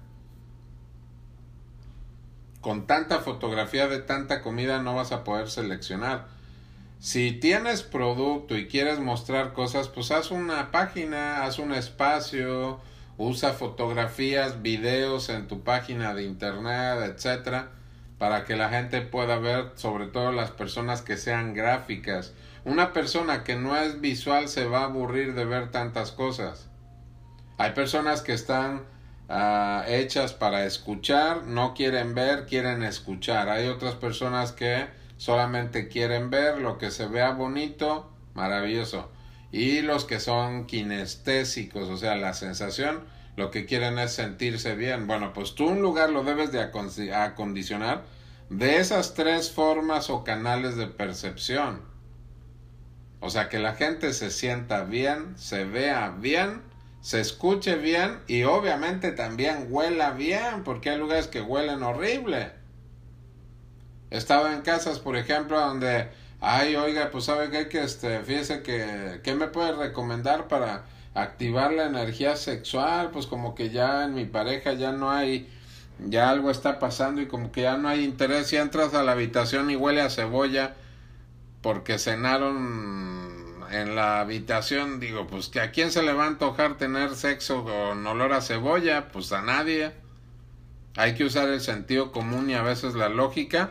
Con tanta fotografía de tanta comida no vas a poder seleccionar. Si tienes producto y quieres mostrar cosas, pues haz una página, haz un espacio, usa fotografías, videos en tu página de internet, etcétera, para que la gente pueda ver, sobre todo las personas que sean gráficas. Una persona que no es visual se va a aburrir de ver tantas cosas. Hay personas que están Uh, hechas para escuchar, no quieren ver, quieren escuchar. Hay otras personas que solamente quieren ver lo que se vea bonito, maravilloso. Y los que son kinestésicos, o sea, la sensación, lo que quieren es sentirse bien. Bueno, pues tú un lugar lo debes de acondicionar de esas tres formas o canales de percepción. O sea, que la gente se sienta bien, se vea bien, se escuche bien y obviamente también huela bien, porque hay lugares que huelen horrible. He estado en casas, por ejemplo, donde, ay, oiga, pues sabe qué, que este, fíjese que, ¿qué me puede recomendar para activar la energía sexual? Pues como que ya en mi pareja ya no hay, ya algo está pasando y como que ya no hay interés, y entras a la habitación y huele a cebolla porque cenaron en la habitación. Digo, pues que a quién se le va a antojar tener sexo con olor a cebolla, pues a nadie. Hay que usar el sentido común y a veces la lógica.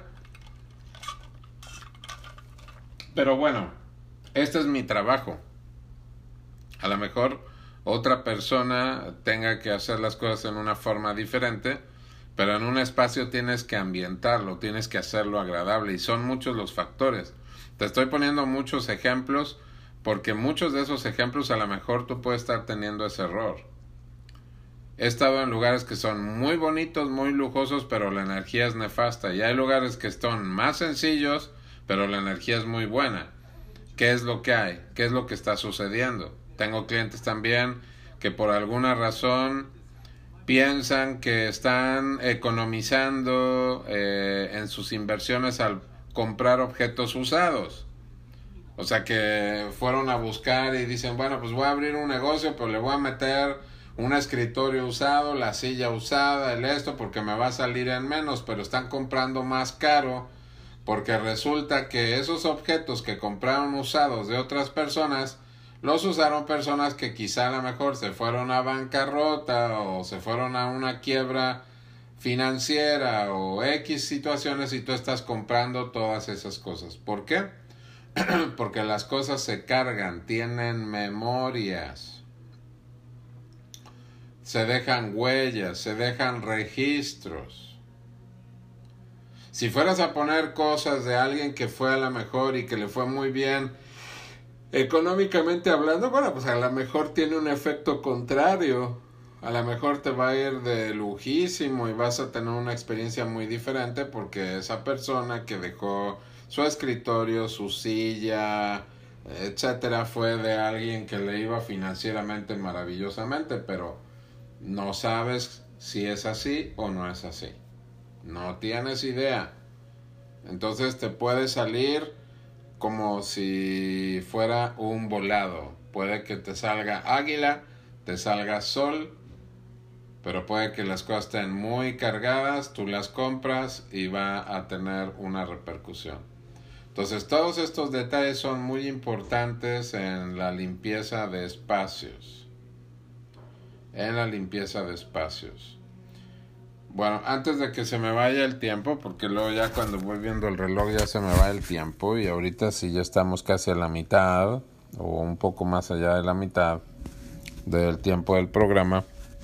Pero bueno, este es mi trabajo. A lo mejor otra persona tenga que hacer las cosas en una forma diferente, pero en un espacio tienes que ambientarlo, tienes que hacerlo agradable, y son muchos los factores. Te estoy poniendo muchos ejemplos porque muchos de esos ejemplos a lo mejor tú puedes estar teniendo ese error. He estado en lugares que son muy bonitos, muy lujosos, pero la energía es nefasta. Y hay lugares que son más sencillos, pero la energía es muy buena. ¿Qué es lo que hay? ¿Qué es lo que está sucediendo? Tengo clientes también que por alguna razón piensan que están economizando eh, en sus inversiones al comprar objetos usados. O sea, que fueron a buscar y dicen, bueno, pues voy a abrir un negocio, pero le voy a meter un escritorio usado, la silla usada, el esto, porque me va a salir en menos, pero están comprando más caro, porque resulta que esos objetos que compraron usados de otras personas, los usaron personas que quizá a lo mejor se fueron a bancarrota o se fueron a una quiebra financiera o X situaciones, y tú estás comprando todas esas cosas. ¿Por qué? Porque las cosas se cargan, tienen memorias, se dejan huellas, se dejan registros. Si fueras a poner cosas de alguien que fue a lo mejor y que le fue muy bien económicamente hablando, bueno, pues a lo mejor tiene un efecto contrario. A lo mejor te va a ir de lujísimo y vas a tener una experiencia muy diferente, porque esa persona que dejó su escritorio, su silla, etcétera, fue de alguien que le iba financieramente maravillosamente, pero no sabes si es así o no es así. No tienes idea. Entonces te puede salir como si fuera un volado. Puede que te salga águila, te salga sol, pero puede que las cosas estén muy cargadas, tú las compras y va a tener una repercusión. Entonces todos estos detalles son muy importantes en la limpieza de espacios. En la limpieza de espacios. Bueno, antes de que se me vaya el tiempo, porque luego ya cuando voy viendo el reloj ya se me va el tiempo, y ahorita sí ya estamos casi a la mitad o un poco más allá de la mitad del tiempo del programa.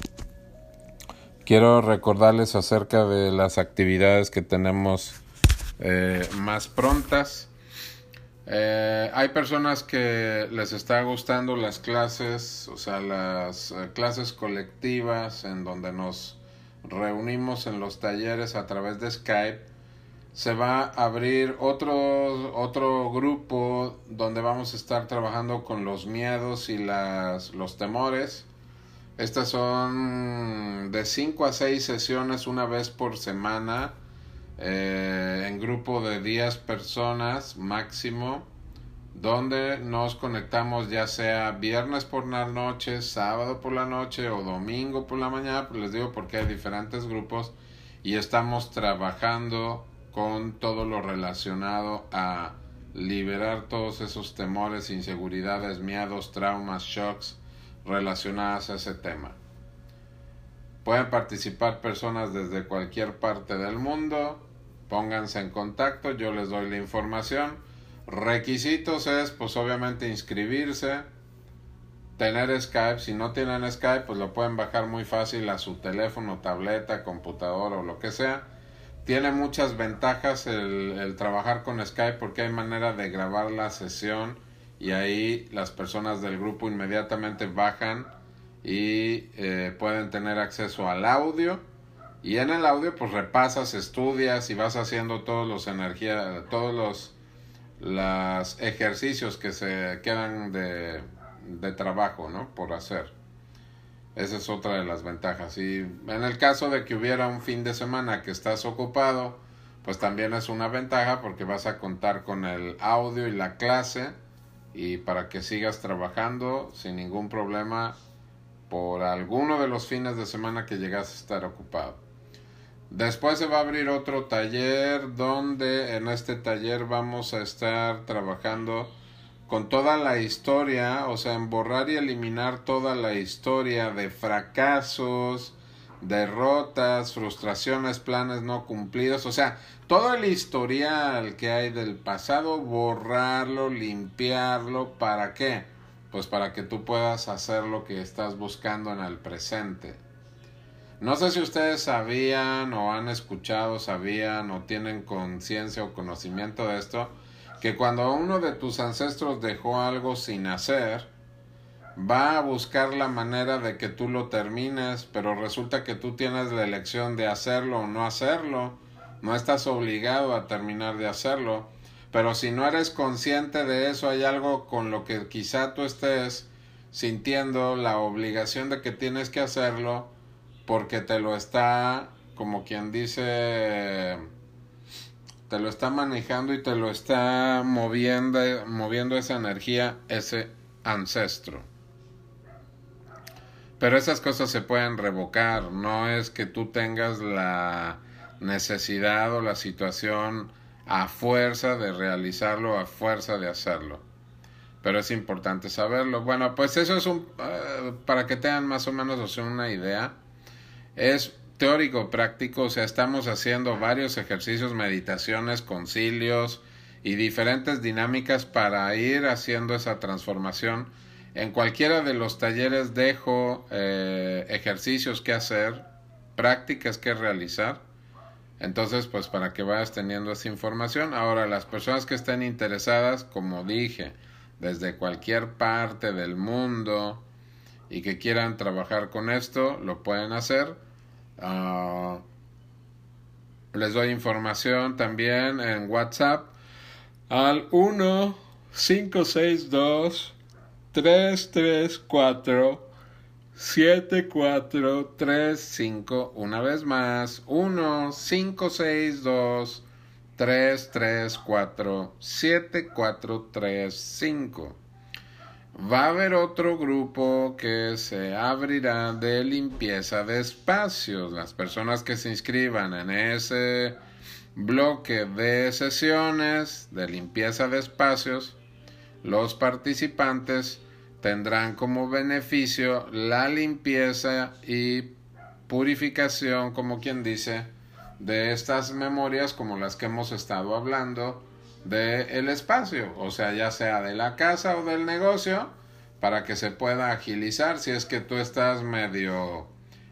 Quiero recordarles acerca de las actividades que tenemos eh, más prontas. Eh, hay personas que les está gustando las clases, o sea, las eh, clases colectivas en donde nos reunimos en los talleres a través de Skype. Se va a abrir otro, otro grupo donde vamos a estar trabajando con los miedos y las, los temores. Estas son de cinco a seis sesiones una vez por semana, eh, en grupo de diez personas máximo, donde nos conectamos ya sea viernes por la noche, sábado por la noche o domingo por la mañana. Pues les digo porque hay diferentes grupos y estamos trabajando con todo lo relacionado a liberar todos esos temores, inseguridades, miedos, traumas, shocks relacionadas a ese tema. Pueden participar personas desde cualquier parte del mundo. Pónganse en contacto, yo les doy la información. Requisitos es, pues obviamente inscribirse, tener Skype. Si no tienen Skype, pues lo pueden bajar muy fácil a su teléfono, tableta, computadora o lo que sea. Tiene muchas ventajas el, el trabajar con Skype porque hay manera de grabar la sesión y ahí las personas del grupo inmediatamente bajan y eh, pueden tener acceso al audio, y en el audio pues repasas, estudias y vas haciendo todos los energía, todos los, los ejercicios que se quedan de, de trabajo, ¿no? Por hacer. Esa es otra de las ventajas. Y en el caso de que hubiera un fin de semana que estás ocupado, pues también es una ventaja porque vas a contar con el audio y la clase, y para que sigas trabajando sin ningún problema por alguno de los fines de semana que llegas a estar ocupado. Después se va a abrir otro taller donde en este taller vamos a estar trabajando con toda la historia, o sea, en borrar y eliminar toda la historia de fracasos, derrotas, frustraciones, planes no cumplidos, o sea, todo el historial que hay del pasado, borrarlo, limpiarlo. ¿Para qué? Pues para que tú puedas hacer lo que estás buscando en el presente. No sé si ustedes sabían o han escuchado, sabían o tienen conciencia o conocimiento de esto, que cuando uno de tus ancestros dejó algo sin hacer, va a buscar la manera de que tú lo termines, pero resulta que tú tienes la elección de hacerlo o no hacerlo. No estás obligado a terminar de hacerlo, pero si no eres consciente de eso, hay algo con lo que quizá tú estés sintiendo la obligación de que tienes que hacerlo, porque te lo está, como quien dice, te lo está manejando y te lo está moviendo, moviendo esa energía, ese ancestro. Pero esas cosas se pueden revocar, no es que tú tengas la necesidad o la situación a fuerza de realizarlo, a fuerza de hacerlo. Pero es importante saberlo. Bueno, pues eso es un, uh, para que tengan más o menos, o sea, una idea. Es teórico práctico, o sea, estamos haciendo varios ejercicios, meditaciones, concilios y diferentes dinámicas para ir haciendo esa transformación. En cualquiera de los talleres dejo eh, ejercicios que hacer, prácticas que realizar. Entonces, pues para que vayas teniendo esa información. Ahora, las personas que estén interesadas, como dije, desde cualquier parte del mundo y que quieran trabajar con esto, lo pueden hacer. Uh, les doy información también en WhatsApp al uno cinco seis dos tres tres cuatro siete cuatro tres cinco. Una vez más, uno cinco seis dos tres tres cuatro siete cuatro tres cinco. Va a haber otro grupo que se abrirá de limpieza de espacios. Las personas que se inscriban en ese bloque de sesiones de limpieza de espacios, los participantes tendrán como beneficio la limpieza y purificación, como quien dice, de estas memorias como las que hemos estado hablando del espacio, o sea, ya sea de la casa o del negocio, para que se pueda agilizar si es que tú estás medio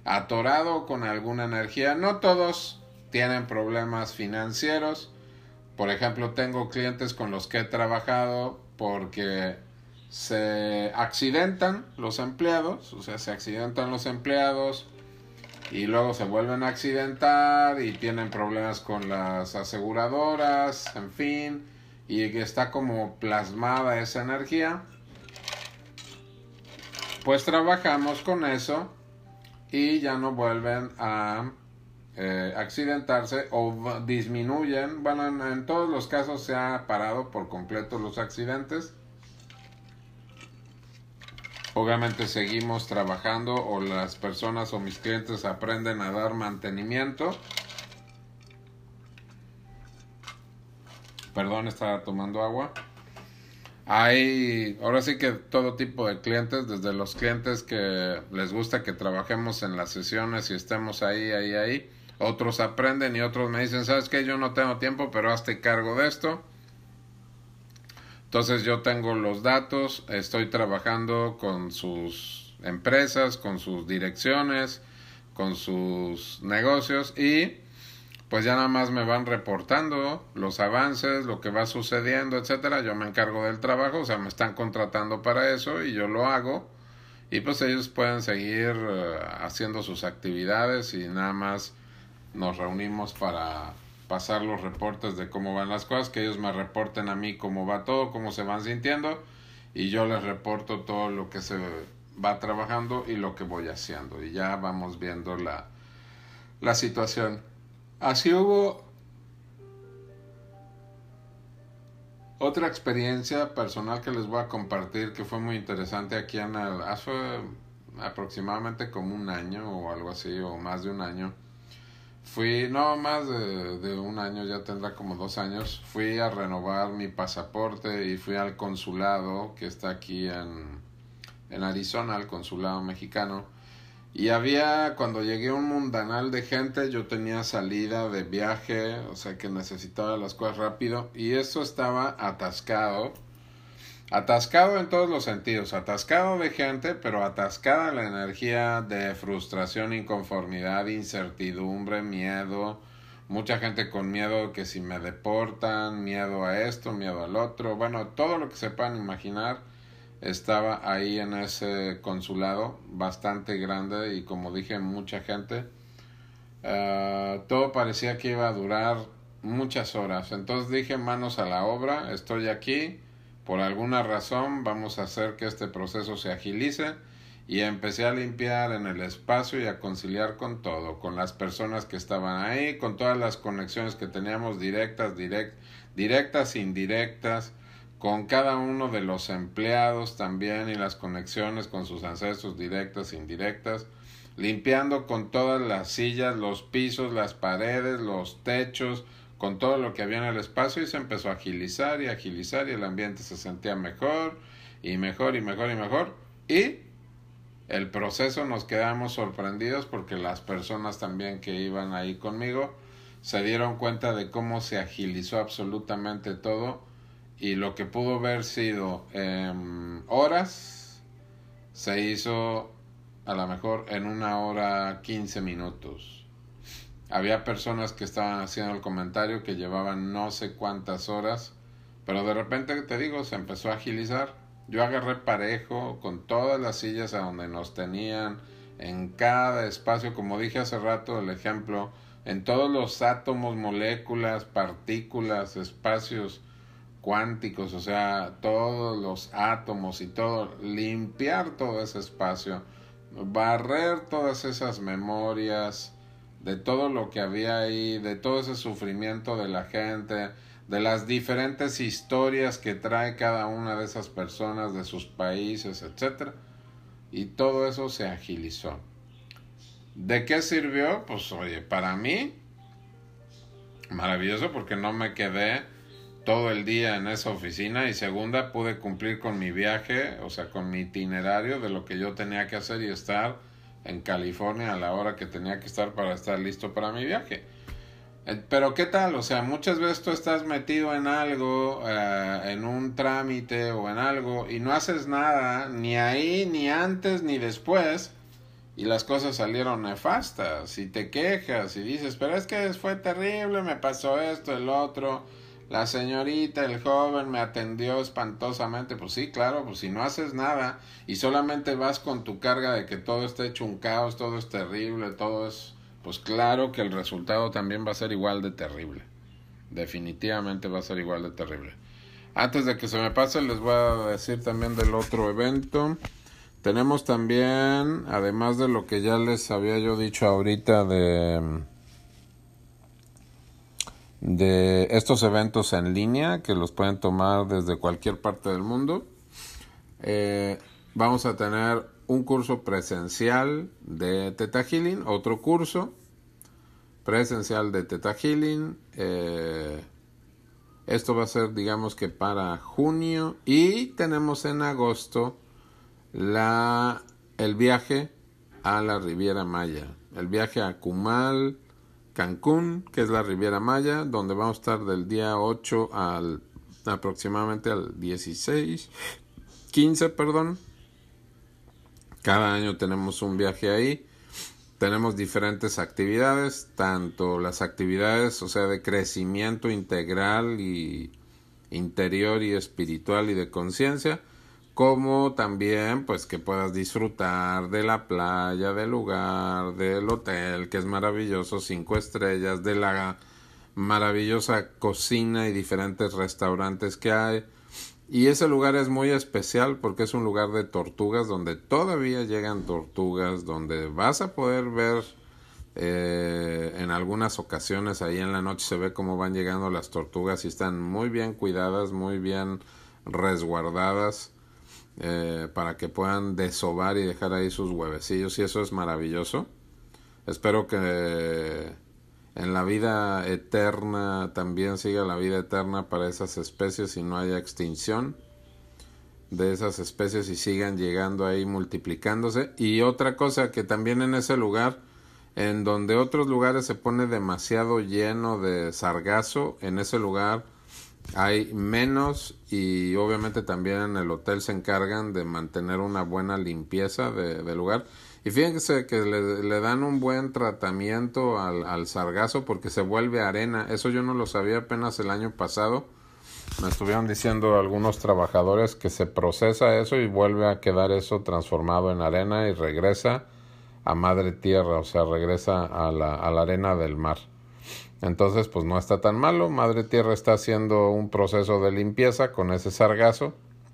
atorado con alguna energía. No todos tienen problemas financieros, Por ejemplo, tengo clientes con los que he trabajado porque se accidentan los empleados, o sea, se accidentan los empleados y luego se vuelven a accidentar y tienen problemas con las aseguradoras, en fin, y está como plasmada esa energía. Pues trabajamos con eso y ya no vuelven a eh, accidentarse o disminuyen. Bueno, en, en todos los casos se ha parado por completo los accidentes. Obviamente seguimos trabajando o las personas o mis clientes aprenden a dar mantenimiento. Perdón, estaba tomando agua. Hay, ahora sí que todo tipo de clientes, desde los clientes que les gusta que trabajemos en las sesiones y estemos ahí, ahí, ahí. Otros aprenden y otros me dicen, ¿sabes qué? Yo no tengo tiempo, pero hazte cargo de esto. Entonces yo tengo los datos, estoy trabajando con sus empresas, con sus direcciones, con sus negocios y pues ya nada más me van reportando los avances, lo que va sucediendo, etcétera. Yo me encargo del trabajo, o sea, me están contratando para eso y yo lo hago. Y pues ellos pueden seguir uh, haciendo sus actividades y nada más nos reunimos para pasar los reportes de cómo van las cosas, que ellos me reporten a mí cómo va todo, cómo se van sintiendo y yo les reporto todo lo que se va trabajando y lo que voy haciendo y ya vamos viendo la, la situación. Así hubo otra experiencia personal que les voy a compartir que fue muy interesante aquí en el, hace aproximadamente como un año o algo así o más de un año. Fui, no más de, de un año, ya tendrá como dos años, fui a renovar mi pasaporte y fui al consulado que está aquí en, en Arizona, al consulado mexicano. Y había, cuando llegué, un mundanal de gente, yo tenía salida de viaje, o sea que necesitaba las cosas rápido, y eso estaba atascado, atascado en todos los sentidos, atascado de gente, pero atascada la energía de frustración, inconformidad, incertidumbre, miedo, mucha gente con miedo que si me deportan, miedo a esto, miedo al otro, bueno, todo lo que se puedan imaginar estaba ahí en ese consulado bastante grande y como dije mucha gente. Uh, todo parecía que iba a durar muchas horas, entonces dije manos a la obra, estoy aquí por alguna razón, vamos a hacer que este proceso se agilice y empecé a limpiar en el espacio y a conciliar con todo, con las personas que estaban ahí, con todas las conexiones que teníamos directas, direct, directas, indirectas, con cada uno de los empleados también y las conexiones con sus ancestros directas e indirectas, limpiando con todas las sillas, los pisos, las paredes, los techos, con todo lo que había en el espacio y se empezó a agilizar y agilizar y el ambiente se sentía mejor y mejor y mejor y mejor y el proceso nos quedamos sorprendidos porque las personas también que iban ahí conmigo se dieron cuenta de cómo se agilizó absolutamente todo. Y lo que pudo haber sido eh, horas, se hizo a lo mejor en una hora quince minutos. Había personas que estaban haciendo el comentario que llevaban no sé cuántas horas, pero de repente, te digo, se empezó a agilizar. Yo agarré parejo con todas las sillas a donde nos tenían, en cada espacio, como dije hace rato, el ejemplo, en todos los átomos, moléculas, partículas, espacios cuánticos, o sea, todos los átomos y todo, limpiar todo ese espacio, barrer todas esas memorias de todo lo que había ahí, de todo ese sufrimiento de la gente, de las diferentes historias que trae cada una de esas personas, de sus países, etcétera, y todo eso se agilizó. ¿De qué sirvió? Pues oye, para mí maravilloso porque no me quedé todo el día en esa oficina y segunda pude cumplir con mi viaje, o sea con mi itinerario de lo que yo tenía que hacer y estar en California a la hora que tenía que estar para estar listo para mi viaje. Pero qué tal, o sea, muchas veces tú estás metido en algo, eh, en un trámite o en algo y no haces nada ni ahí, ni antes, ni después y las cosas salieron nefastas y te quejas y dices, pero es que fue terrible, me pasó esto, el otro, la señorita, el joven me atendió espantosamente. Pues sí, claro, pues si no haces nada y solamente vas con tu carga de que todo está hecho un caos, todo es terrible, todo es... Pues claro que el resultado también va a ser igual de terrible. Definitivamente va a ser igual de terrible. Antes de que se me pase, les voy a decir también del otro evento. Tenemos también, además de lo que ya les había yo dicho ahorita de... de estos eventos en línea que los pueden tomar desde cualquier parte del mundo, eh, vamos a tener un curso presencial de Theta Healing, otro curso presencial de Theta Healing. Eh, esto va a ser, digamos que para junio, y tenemos en agosto la el viaje a la Riviera Maya, el viaje a Cumal, Cancún, que es la Riviera Maya, donde vamos a estar del día ocho al aproximadamente al dieciséis, quince, perdón. Cada año tenemos un viaje ahí. Tenemos diferentes actividades, tanto las actividades, o sea, de crecimiento integral y interior y espiritual y de conciencia, como también pues que puedas disfrutar de la playa, del lugar, del hotel, que es maravilloso, cinco estrellas, de la maravillosa cocina y diferentes restaurantes que hay. Y ese lugar es muy especial porque es un lugar de tortugas, donde todavía llegan tortugas, donde vas a poder ver eh, en algunas ocasiones ahí en la noche se ve cómo van llegando las tortugas y están muy bien cuidadas, muy bien resguardadas. Eh, para que puedan desovar y dejar ahí sus huevecillos, y eso es maravilloso. Espero que en la vida eterna también siga la vida eterna para esas especies y no haya extinción de esas especies y sigan llegando ahí multiplicándose. Y otra cosa, que también en ese lugar, en donde otros lugares se pone demasiado lleno de sargazo, en ese lugar hay menos, y obviamente también en el hotel se encargan de mantener una buena limpieza de, del lugar. Y fíjense que le, le dan un buen tratamiento al, al sargazo porque se vuelve arena. Eso yo no lo sabía apenas el año pasado. Me estuvieron diciendo algunos trabajadores que se procesa eso y vuelve a quedar eso transformado en arena y regresa a madre tierra, o sea, regresa a la, a la arena del mar. Entonces, pues no está tan malo. Madre Tierra está haciendo un proceso de limpieza con ese sargazo.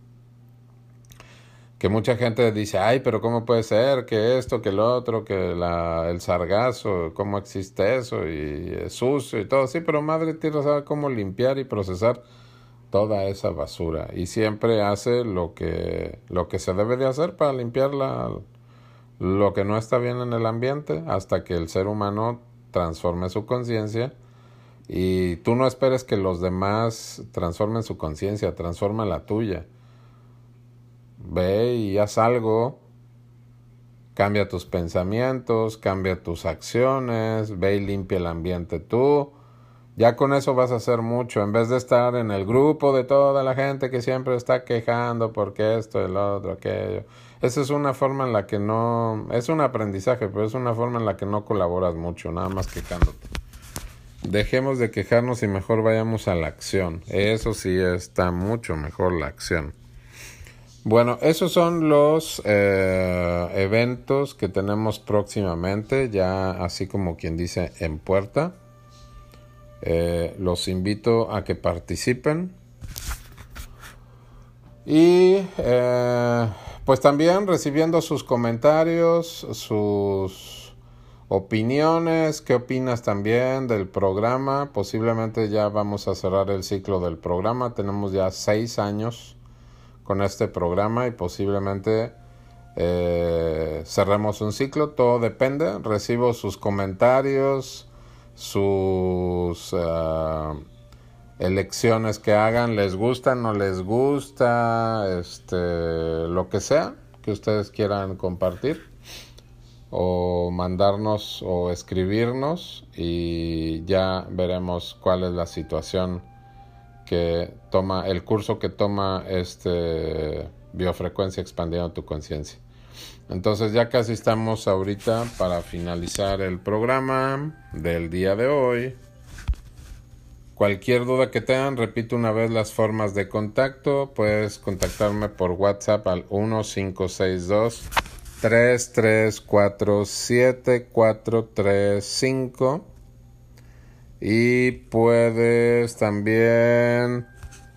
Que mucha gente dice, ay, pero ¿cómo puede ser? Que esto, que lo otro, que la, el sargazo, ¿cómo existe eso? Y es sucio y todo. Sí, pero Madre Tierra sabe cómo limpiar y procesar toda esa basura. Y siempre hace lo que, lo que se debe de hacer para limpiar la, lo que no está bien en el ambiente, hasta que el ser humano transforme su conciencia. Y tú no esperes que los demás transformen su conciencia, transforma la tuya. Ve y haz algo, cambia tus pensamientos, cambia tus acciones, ve y limpia el ambiente tú. Ya con eso vas a hacer mucho, en vez de estar en el grupo de toda la gente que siempre está quejando porque esto, el otro, aquello. Esa es una forma en la que no... Es un aprendizaje, pero es una forma en la que no colaboras mucho, nada más quejándote. Dejemos de quejarnos y mejor vayamos a la acción. Eso sí está mucho mejor, la acción. Bueno, esos son los eh, eventos que tenemos próximamente, ya así como quien dice en puerta. Eh, los invito a que participen. Y eh, pues también recibiendo sus comentarios, sus opiniones, qué opinas también del programa. Posiblemente ya vamos a cerrar el ciclo del programa. Tenemos ya seis años con este programa y posiblemente eh, cerremos un ciclo. Todo depende. Recibo sus comentarios, sus uh, elecciones que hagan, les gusta, no les gusta, este, lo que sea que ustedes quieran compartir o mandarnos o escribirnos, y ya veremos cuál es la situación que toma el curso que toma este Biofrecuencia Expandiendo tu Conciencia. Entonces ya casi estamos ahorita para finalizar el programa del día de hoy. Cualquier duda que tengan, repito una vez las formas de contacto. Puedes contactarme por WhatsApp al uno cinco seis dos, tres tres cuatro, siete cuatro tres cinco. Y puedes también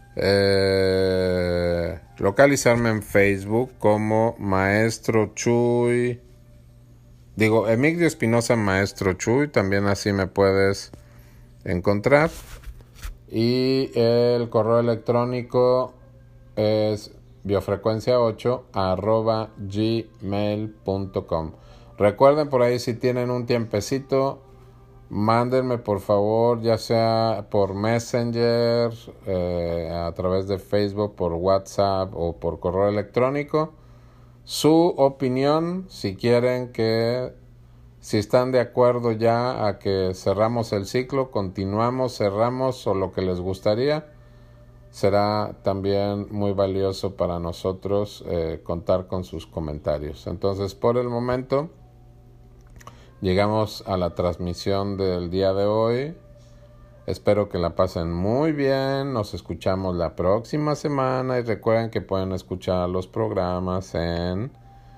eh, localizarme en Facebook como Maestro Chuy. Digo, Emigdio Espinosa Maestro Chuy. También así me puedes encontrar. Y el correo electrónico es biofrecuencia ocho arroba gmail punto com. Recuerden por ahí, si tienen un tiempecito, mándenme por favor, ya sea por Messenger, eh, a través de Facebook, por WhatsApp o por correo electrónico, su opinión, si quieren que, si están de acuerdo ya a que cerramos el ciclo, continuamos, cerramos o lo que les gustaría. Será también muy valioso para nosotros eh, contar con sus comentarios. Entonces, por el momento, llegamos a la transmisión del día de hoy. Espero que la pasen muy bien. Nos escuchamos la próxima semana y recuerden que pueden escuchar los programas en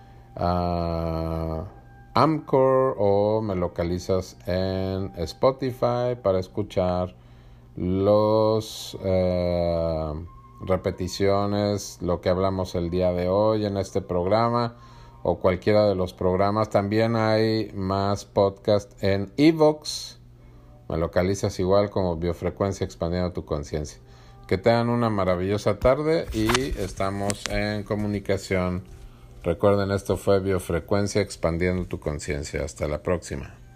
uh, Anchor o me localizas en Spotify para escuchar los eh, repeticiones, lo que hablamos el día de hoy en este programa o cualquiera de los programas. También hay más podcast en iVoox. Me localizas igual como Biofrecuencia Expandiendo tu Conciencia. Que tengan una maravillosa tarde y estamos en comunicación. Recuerden, esto fue Biofrecuencia Expandiendo tu Conciencia. Hasta la próxima.